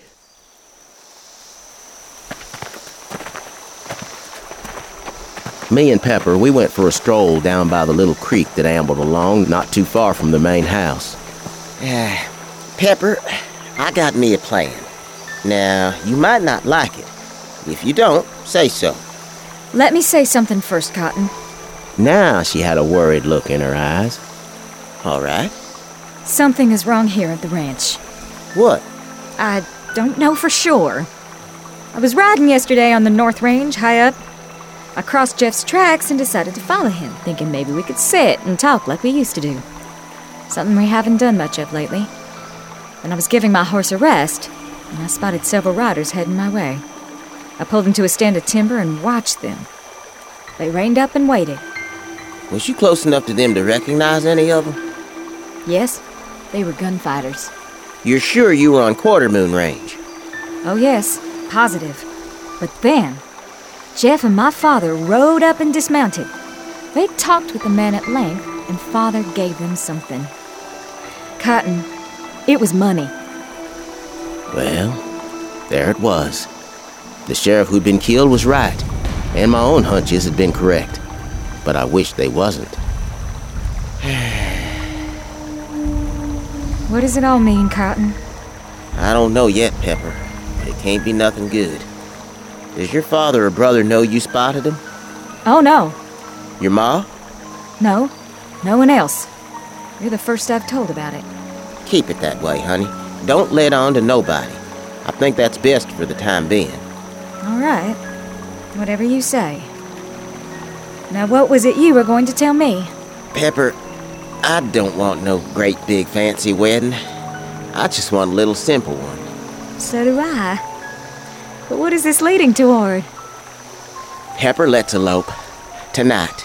Me and Pepper, we went for a stroll down by the little creek that ambled along not too far from the main house. Uh, Pepper, I got me a plan. Now, you might not like it. If you don't, say so. Let me say something first, Cotton. Now she had a worried look in her eyes. All right. Something is wrong here at the ranch. What? I don't know for sure. I was riding yesterday on the North Range, high up. I crossed Jeff's tracks and decided to follow him, thinking maybe we could sit and talk like we used to do. Something we haven't done much of lately. When I was giving my horse a rest, and I spotted several riders heading my way. I pulled into a stand of timber and watched them. They reined up and waited. Was you close enough to them to recognize any of them? Yes, they were gunfighters. You're sure you were on Quarter Moon Range? Oh yes, positive. But then, Jeff and my father rode up and dismounted. They talked with the men at length, and Father gave them something. Cotton, it was money. Well, there it was. The sheriff who'd been killed was right, and my own hunches had been correct. But I wish they wasn't. What does it all mean, Cotton? I don't know yet, Pepper, but it can't be nothing good. Does your father or brother know you spotted him? Oh, no. Your ma? No, no one else. You're the first I've told about it. Keep it that way, honey. Don't let on to nobody. I think that's best for the time being. All right. Whatever you say. Now, what was it you were going to tell me? Pepper, I don't want no great big fancy wedding. I just want a little simple one. So do I. But what is this leading toward? Pepper, let's elope. Tonight.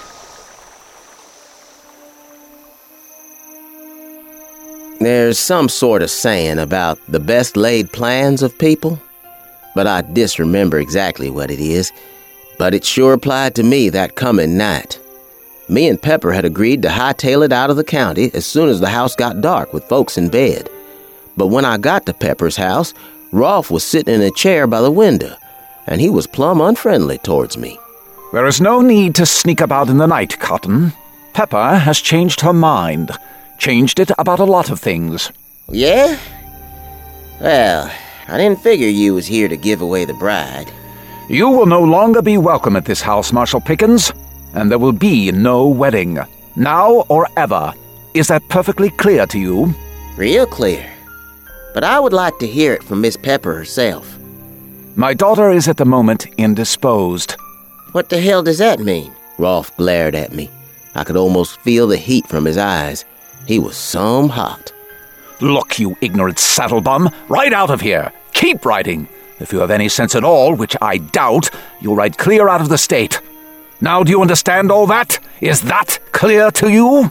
There's some sort of saying about the best laid plans of people, but I disremember exactly what it is. But it sure applied to me that coming night. Me and Pepper had agreed to hightail it out of the county as soon as the house got dark with folks in bed. But when I got to Pepper's house, Rolfe was sitting in a chair by the window, and he was plumb unfriendly towards me. There is no need to sneak about in the night, Cotton. Pepper has changed her mind. Changed it about a lot of things. Yeah? Well, I didn't figure you was here to give away the bride. You will no longer be welcome at this house, Marshal Pickens, and there will be no wedding. Now or ever. Is that perfectly clear to you? Real clear. But I would like to hear it from Miss Pepper herself. My daughter is at the moment indisposed. What the hell does that mean? Rolfe glared at me. I could almost feel the heat from his eyes. He was some hot. Look, you ignorant saddlebum, ride out of here. Keep riding. If you have any sense at all, which I doubt, you'll ride clear out of the state. Now do you understand all that? Is that clear to you?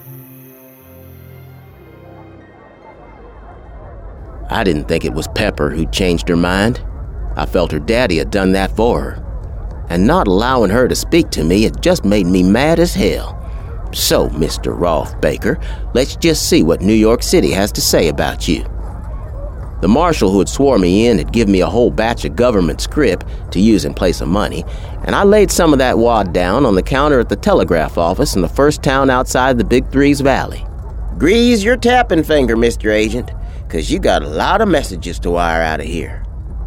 I didn't think it was Pepper who changed her mind. I felt her daddy had done that for her. And not allowing her to speak to me had just made me mad as hell. So, Mister Rolfe Baker, let's just see what New York City has to say about you. The marshal who had swore me in had given me a whole batch of government scrip to use in place of money, and I laid some of that wad down on the counter at the telegraph office in the first town outside the Big Three's Valley. Grease your tapping finger, Mister Agent, 'cause you got a lot of messages to wire out of here.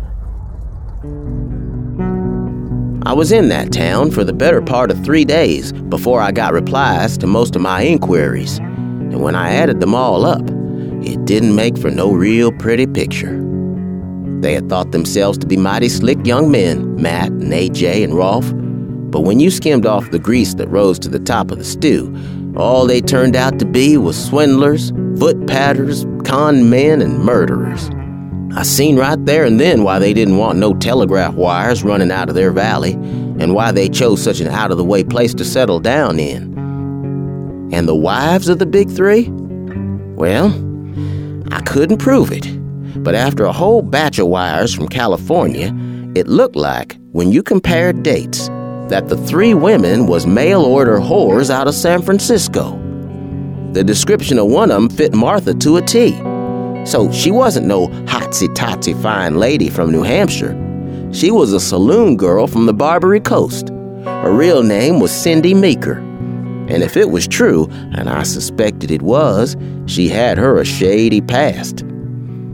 I was in that town for the better part of three days before I got replies to most of my inquiries, and when I added them all up, it didn't make for no real pretty picture. They had thought themselves to be mighty slick young men, Matt and A J and Rolfe, but when you skimmed off the grease that rose to the top of the stew, all they turned out to be was swindlers, foot-padders, con men, and murderers. I seen right there and then why they didn't want no telegraph wires running out of their valley, and why they chose such an out-of-the-way place to settle down in. And the wives of the Big Three? Well, I couldn't prove it, but after a whole batch of wires from California, it looked like, when you compared dates, that the three women was mail-order whores out of San Francisco. The description of one of them fit Martha to a T. So she wasn't no hotsy-totsy fine lady from New Hampshire. She was a saloon girl from the Barbary Coast. Her real name was Cindy Meeker. And if it was true, and I suspected it was, she had her a shady past.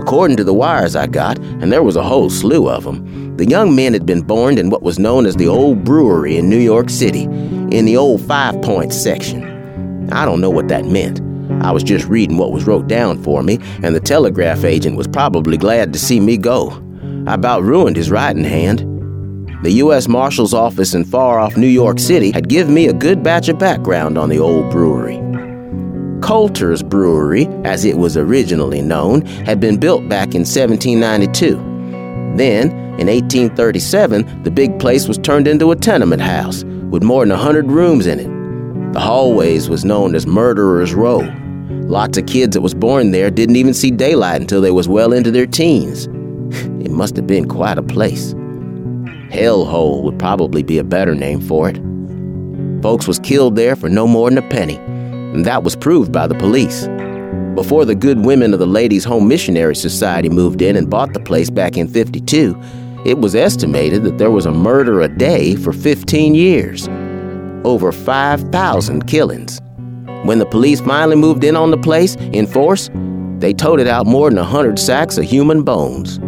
According to the wires I got, and there was a whole slew of them, the young men had been born in what was known as the Old Brewery in New York City, in the old Five Points section. I don't know what that meant. I was just reading what was wrote down for me, and the telegraph agent was probably glad to see me go. I about ruined his writing hand. The U S Marshal's office in far-off New York City had given me a good batch of background on the Old Brewery. Coulter's Brewery, as it was originally known, had been built back in seventeen ninety-two. Then, in eighteen thirty-seven, the big place was turned into a tenement house with more than a hundred rooms in it. The hallways was known as Murderer's Row. Lots of kids that was born there didn't even see daylight until they was well into their teens. It must have been quite a place. Hellhole would probably be a better name for it. Folks was killed there for no more than a penny, and that was proved by the police. Before the good women of the Ladies' Home Missionary Society moved in and bought the place back in fifty-two, it was estimated that there was a murder a day for fifteen years. Over five thousand killings. When the police finally moved in on the place in force, they toted out more than a hundred sacks of human bones.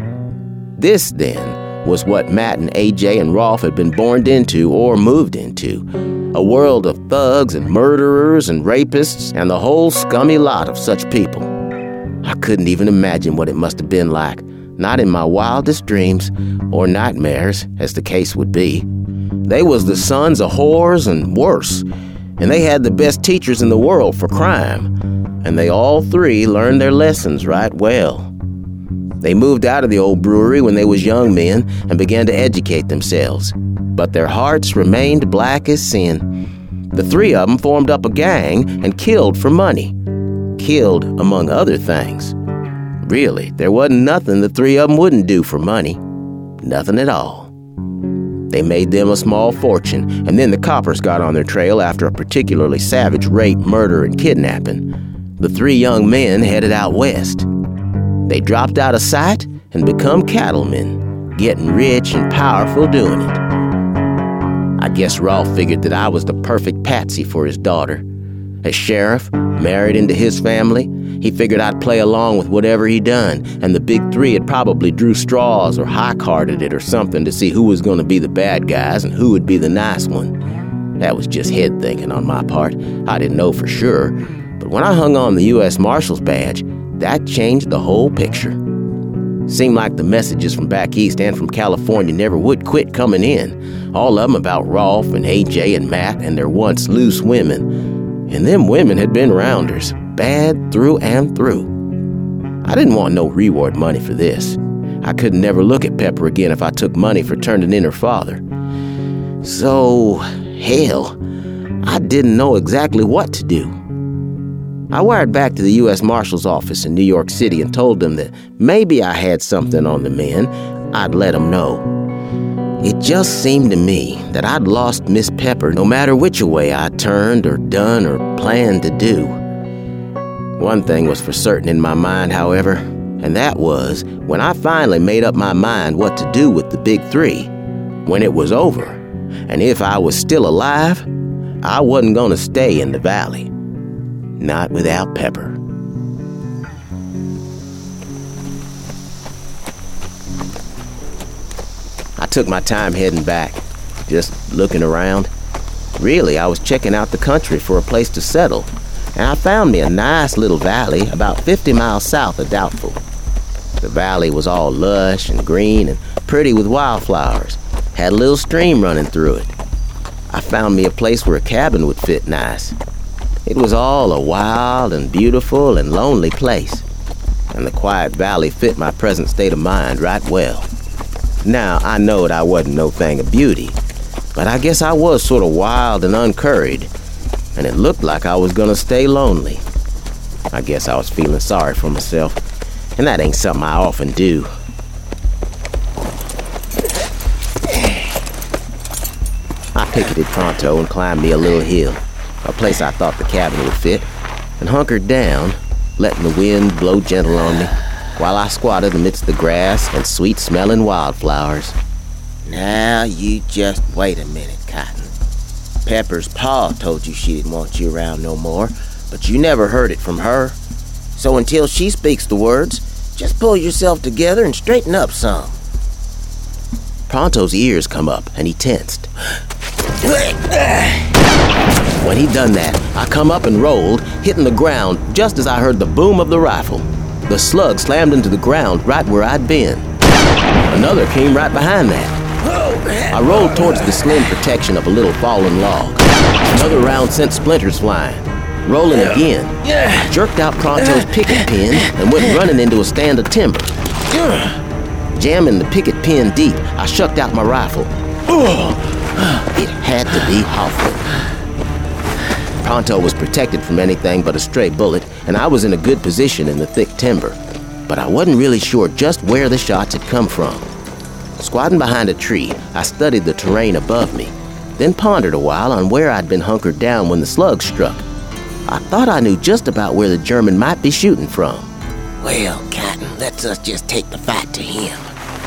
This, then, was what Matt and A J and Rolf had been born into or moved into. A world of thugs and murderers and rapists and the whole scummy lot of such people. I couldn't even imagine what it must have been like, not in my wildest dreams or nightmares, as the case would be. They was the sons of whores and worse, and they had the best teachers in the world for crime, and they all three learned their lessons right well. They moved out of the Old Brewery when they was young men and began to educate themselves, but their hearts remained black as sin. The three of them formed up a gang and killed for money. Killed, among other things. Really, there wasn't nothing the three of them wouldn't do for money. Nothing at all. They made them a small fortune, and then the coppers got on their trail after a particularly savage rape, murder, and kidnapping. The three young men headed out west. They dropped out of sight and become cattlemen, getting rich and powerful doing it. I guess Rolf figured that I was the perfect patsy for his daughter. As sheriff, married into his family, he figured I'd play along with whatever he done, and the big three had probably drew straws or high-carded it or something to see who was going to be the bad guys and who would be the nice one. That was just head thinking on my part. I didn't know for sure, but when I hung on the U S Marshal's badge, that changed the whole picture. Seemed like the messages from back east and from California never would quit coming in. All of them about Rolf and A J and Matt and their once loose women. And them women had been rounders, bad through and through. I didn't want no reward money for this. I could never look at Pepper again if I took money for turning in her father. So, hell, I didn't know exactly what to do. I wired back to the U S Marshal's office in New York City and told them that maybe I had something on the men. I'd let them know. It just seemed to me that I'd lost Miss Pepper no matter which way I turned or done or planned to do. One thing was for certain in my mind, however, and that was when I finally made up my mind what to do with the big three, when it was over, and if I was still alive, I wasn't going to stay in the valley. Not without Pepper. I took my time heading back, just looking around. Really, I was checking out the country for a place to settle, and I found me a nice little valley about fifty miles south of Doubtful. The valley was all lush and green and pretty with wildflowers, had a little stream running through it. I found me a place where a cabin would fit nice. It was all a wild and beautiful and lonely place, and the quiet valley fit my present state of mind right well. Now, I knowed I wasn't no thing of beauty, but I guess I was sort of wild and uncurried, and it looked like I was gonna stay lonely. I guess I was feeling sorry for myself, and that ain't something I often do. I picketed pronto and climbed me a little hill, a place I thought the cabin would fit, and hunkered down, letting the wind blow gentle on me, while I squatted amidst the grass and sweet-smelling wildflowers. Now, you just wait a minute, Cotton. Pepper's pa told you she didn't want you around no more, but you never heard it from her. So until she speaks the words, Just pull yourself together and straighten up some. Pronto's ears come up, and he tensed. When he done that, I come up and rolled, hitting the ground just as I heard the boom of the rifle. The slug slammed into the ground right where I'd been. Another came right behind that. I rolled towards the slim protection of a little fallen log. Another round sent splinters flying. Rolling again, I jerked out Pronto's picket pin and went running into a stand of timber. Jamming the picket pin deep, I shucked out my rifle. It had to be Hoffman. Pronto was protected from anything but a stray bullet, and I was in a good position in the thick timber. But I wasn't really sure just where the shots had come from. Squatting behind a tree, I studied the terrain above me, then pondered a while on where I'd been hunkered down when the slug struck. I thought I knew just about where the German might be shooting from. Well, Cotton, let's us just take the fight to him.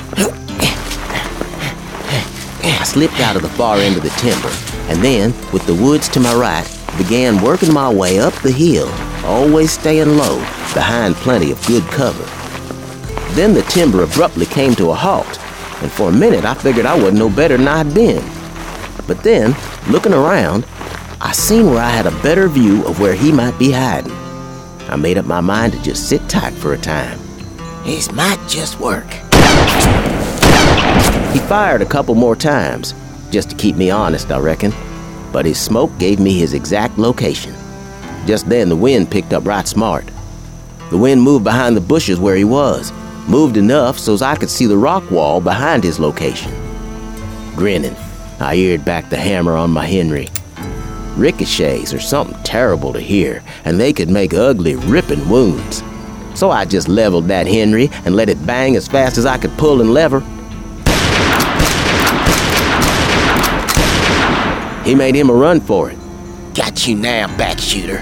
I slipped out of the far end of the timber, and then, with the woods to my right, began working my way up the hill, always staying low, behind plenty of good cover. Then the timber abruptly came to a halt, and for a minute I figured I wasn't no better than I'd been. But then, looking around, I seen where I had a better view of where he might be hiding. I made up my mind to just sit tight for a time. This might just work. He fired a couple more times, just to keep me honest, I reckon. But his smoke gave me his exact location. Just then the wind picked up right smart. The wind moved behind the bushes where he was, moved enough so's I could see the rock wall behind his location. Grinning, I eared back the hammer on my Henry. Ricochets are something terrible to hear, and they could make ugly, ripping wounds. So I just leveled that Henry and let it bang as fast as I could pull and lever. He made him a run for it. Got you now, back shooter.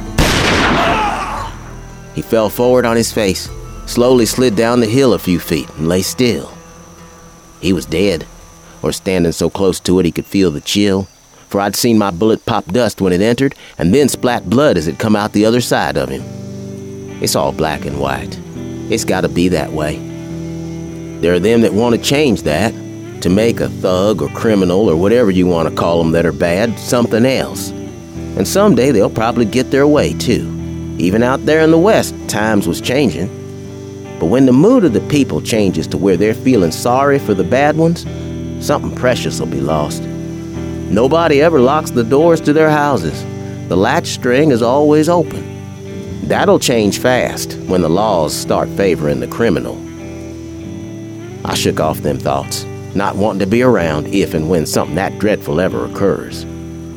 He fell forward on his face, slowly slid down the hill a few feet, and lay still. He was dead, or standing so close to it he could feel the chill, for I'd seen my bullet pop dust when it entered, and then splat blood as it come out the other side of him. It's all black and white. It's gotta be that way. There are them that want to change that, to make a thug or criminal or whatever you want to call them that are bad something else. And someday they'll probably get their way too. Even out there in the West, times was changing. But when the mood of the people changes to where they're feeling sorry for the bad ones, something precious will be lost. Nobody ever locks the doors to their houses. The latch string is always open. That'll change fast when the laws start favoring the criminal. I shook off them thoughts, not wanting to be around if and when something that dreadful ever occurs.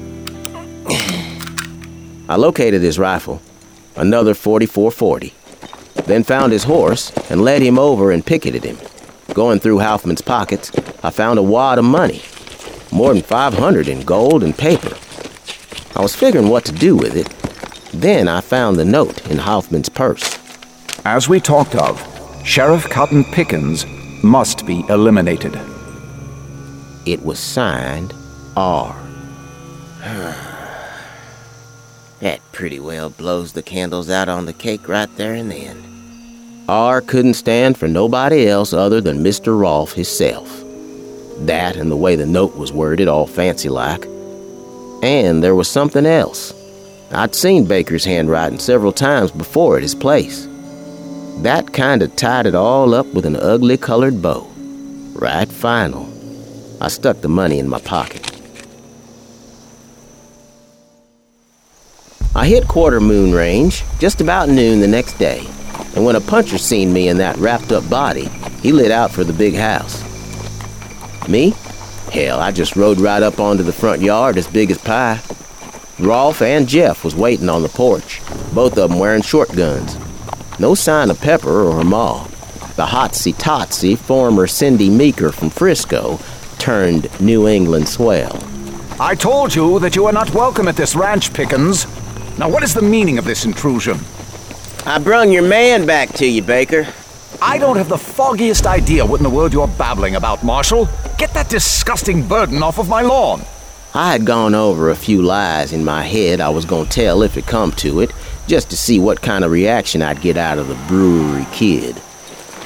I located his rifle, another forty-four forty, then found his horse and led him over and picketed him. Going through Hoffman's pockets, I found a wad of money, more than five hundred in gold and paper. I was figuring what to do with it. Then I found the note in Hoffman's purse. As we talked of, Sheriff Cotton Pickens must be eliminated. It was signed R. That pretty well blows the candles out on the cake right there and then. R couldn't stand for nobody else other than Mister Rolfe himself. That and the way the note was worded, all fancy-like. And there was something else. I'd seen Baker's handwriting several times before at his place. That kind of tied it all up with an ugly colored bow. Right final. I stuck the money in my pocket. I hit Quarter Moon Range just about noon the next day, and when a puncher seen me in that wrapped-up body, he lit out for the big house. Me? Hell, I just rode right up onto the front yard as big as pie. Rolfe and Jeff was waiting on the porch, both of them wearing shotguns. No sign of Pepper or her ma. The hotsy-totsy former Cindy Meeker from Frisco turned New England swell. I told you that you are not welcome at this ranch, Pickens. Now, what is the meaning of this intrusion? I brung your man back to you, Baker. I don't have the foggiest idea what in the world you're babbling about, Marshal. Get that disgusting burden off of my lawn. I had gone over a few lies in my head I was going to tell if it come to it, just to see what kind of reaction I'd get out of the brewery kid.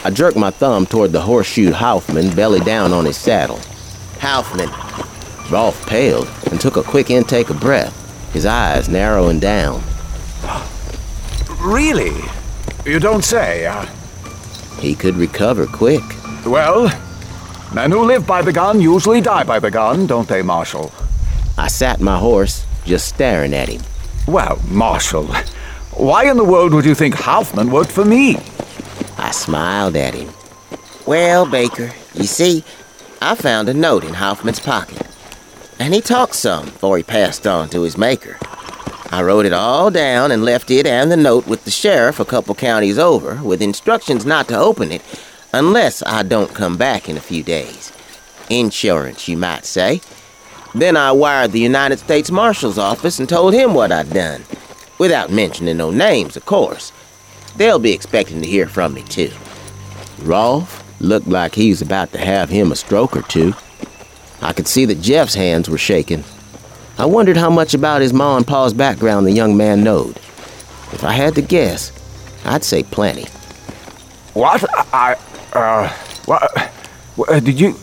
I jerked my thumb toward the horseshoed Hoffman, belly down on his saddle. Hoffman. Rolf paled and took a quick intake of breath, his eyes narrowing down. Really? You don't say? Uh... He could recover quick. Well, men who live by the gun usually die by the gun, don't they, Marshal? I sat my horse, just staring at him. Well, Marshal, why in the world would you think Hoffman worked for me? I smiled at him. Well, Baker, you see, I found a note in Hoffman's pocket. And he talked some before he passed on to his maker. I wrote it all down and left it and the note with the sheriff a couple counties over, with instructions not to open it unless I don't come back in a few days. Insurance, you might say. Then I wired the United States Marshal's office and told him what I'd done. Without mentioning no names, of course. They'll be expecting to hear from me, too. Rolf looked like he was about to have him a stroke or two. I could see that Jeff's hands were shaking. I wondered how much about his ma and pa's background the young man knowed. If I had to guess, I'd say plenty. What? I... Uh... What... Uh, did you...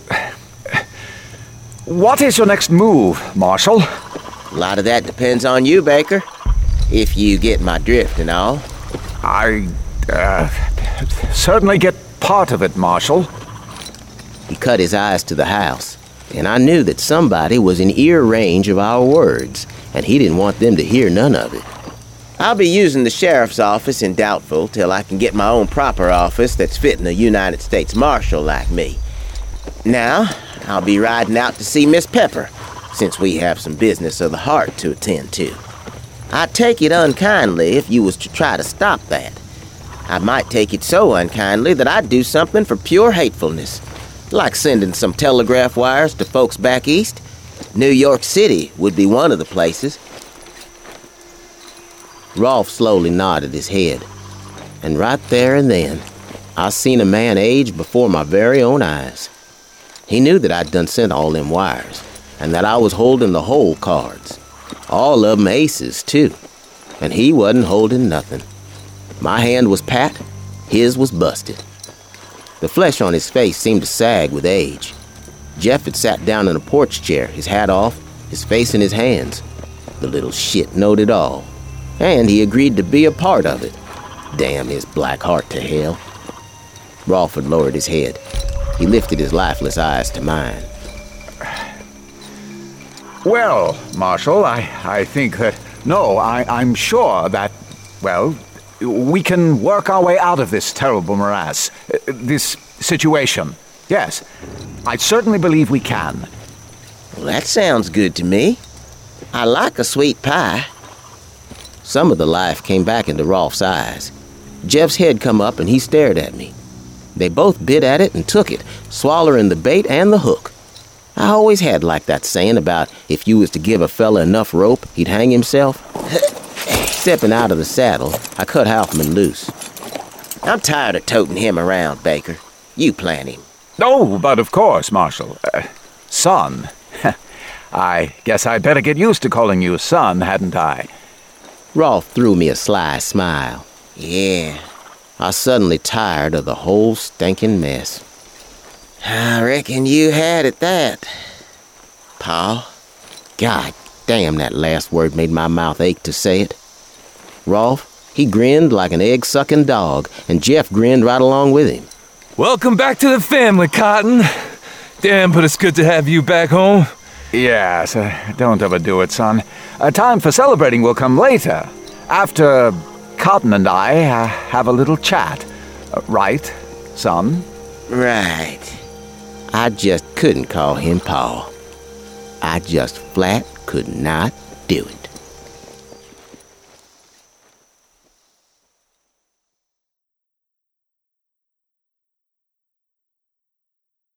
What is your next move, Marshal? A lot of that depends on you, Baker. If you get my drift and all. I... Uh... certainly get part of it, Marshal. He cut his eyes to the house, and I knew that somebody was in ear range of our words, and he didn't want them to hear none of it. I'll be using the sheriff's office in Doubtful till I can get my own proper office that's fitting a United States Marshal like me. Now, I'll be riding out to see Miss Pepper, since we have some business of the heart to attend to. I'd take it unkindly if you was to try to stop that. I might take it so unkindly that I'd do something for pure hatefulness. Like sending some telegraph wires to folks back east. New York City would be one of the places. Rolf slowly nodded his head. And right there and then, I seen a man age before my very own eyes. He knew that I'd done sent all them wires, and that I was holding the whole cards. All of them aces, too. And he wasn't holding nothing. My hand was pat, his was busted. The flesh on his face seemed to sag with age. Jeff had sat down in a porch chair, his hat off, his face in his hands. The little shit knowed it all. And he agreed to be a part of it. Damn his black heart to hell. Rolf had lowered his head. He lifted his lifeless eyes to mine. Well, Marshal, I, I think that... No, I, I'm sure that, well, we can work our way out of this terrible morass. Uh, this situation. Yes, I certainly believe we can. Well, that sounds good to me. I like a sweet pie. Some of the life came back into Rolf's eyes. Jeff's head come up and he stared at me. They both bit at it and took it, swallowing the bait and the hook. I always had like that saying about if you was to give a fella enough rope, he'd hang himself. Stepping out of the saddle, I cut Hoffman loose. I'm tired of toting him around, Baker. You plant him. Oh, but of course, Marshal. Uh, son. I guess I'd better get used to calling you son, hadn't I? Rolf threw me a sly smile. Yeah. I suddenly tired of the whole stinking mess. I reckon you had it that, Pa. God damn, that last word made my mouth ache to say it. Rolf, he grinned like an egg-sucking dog, and Jeff grinned right along with him. Welcome back to the family, Cotton. Damn, but it's good to have you back home. Yes, uh, don't overdo it, son. A time for celebrating will come later, after Cotton and I uh, have a little chat. Uh, right, son? Right. I just couldn't call him Pa. I just flat could not do it.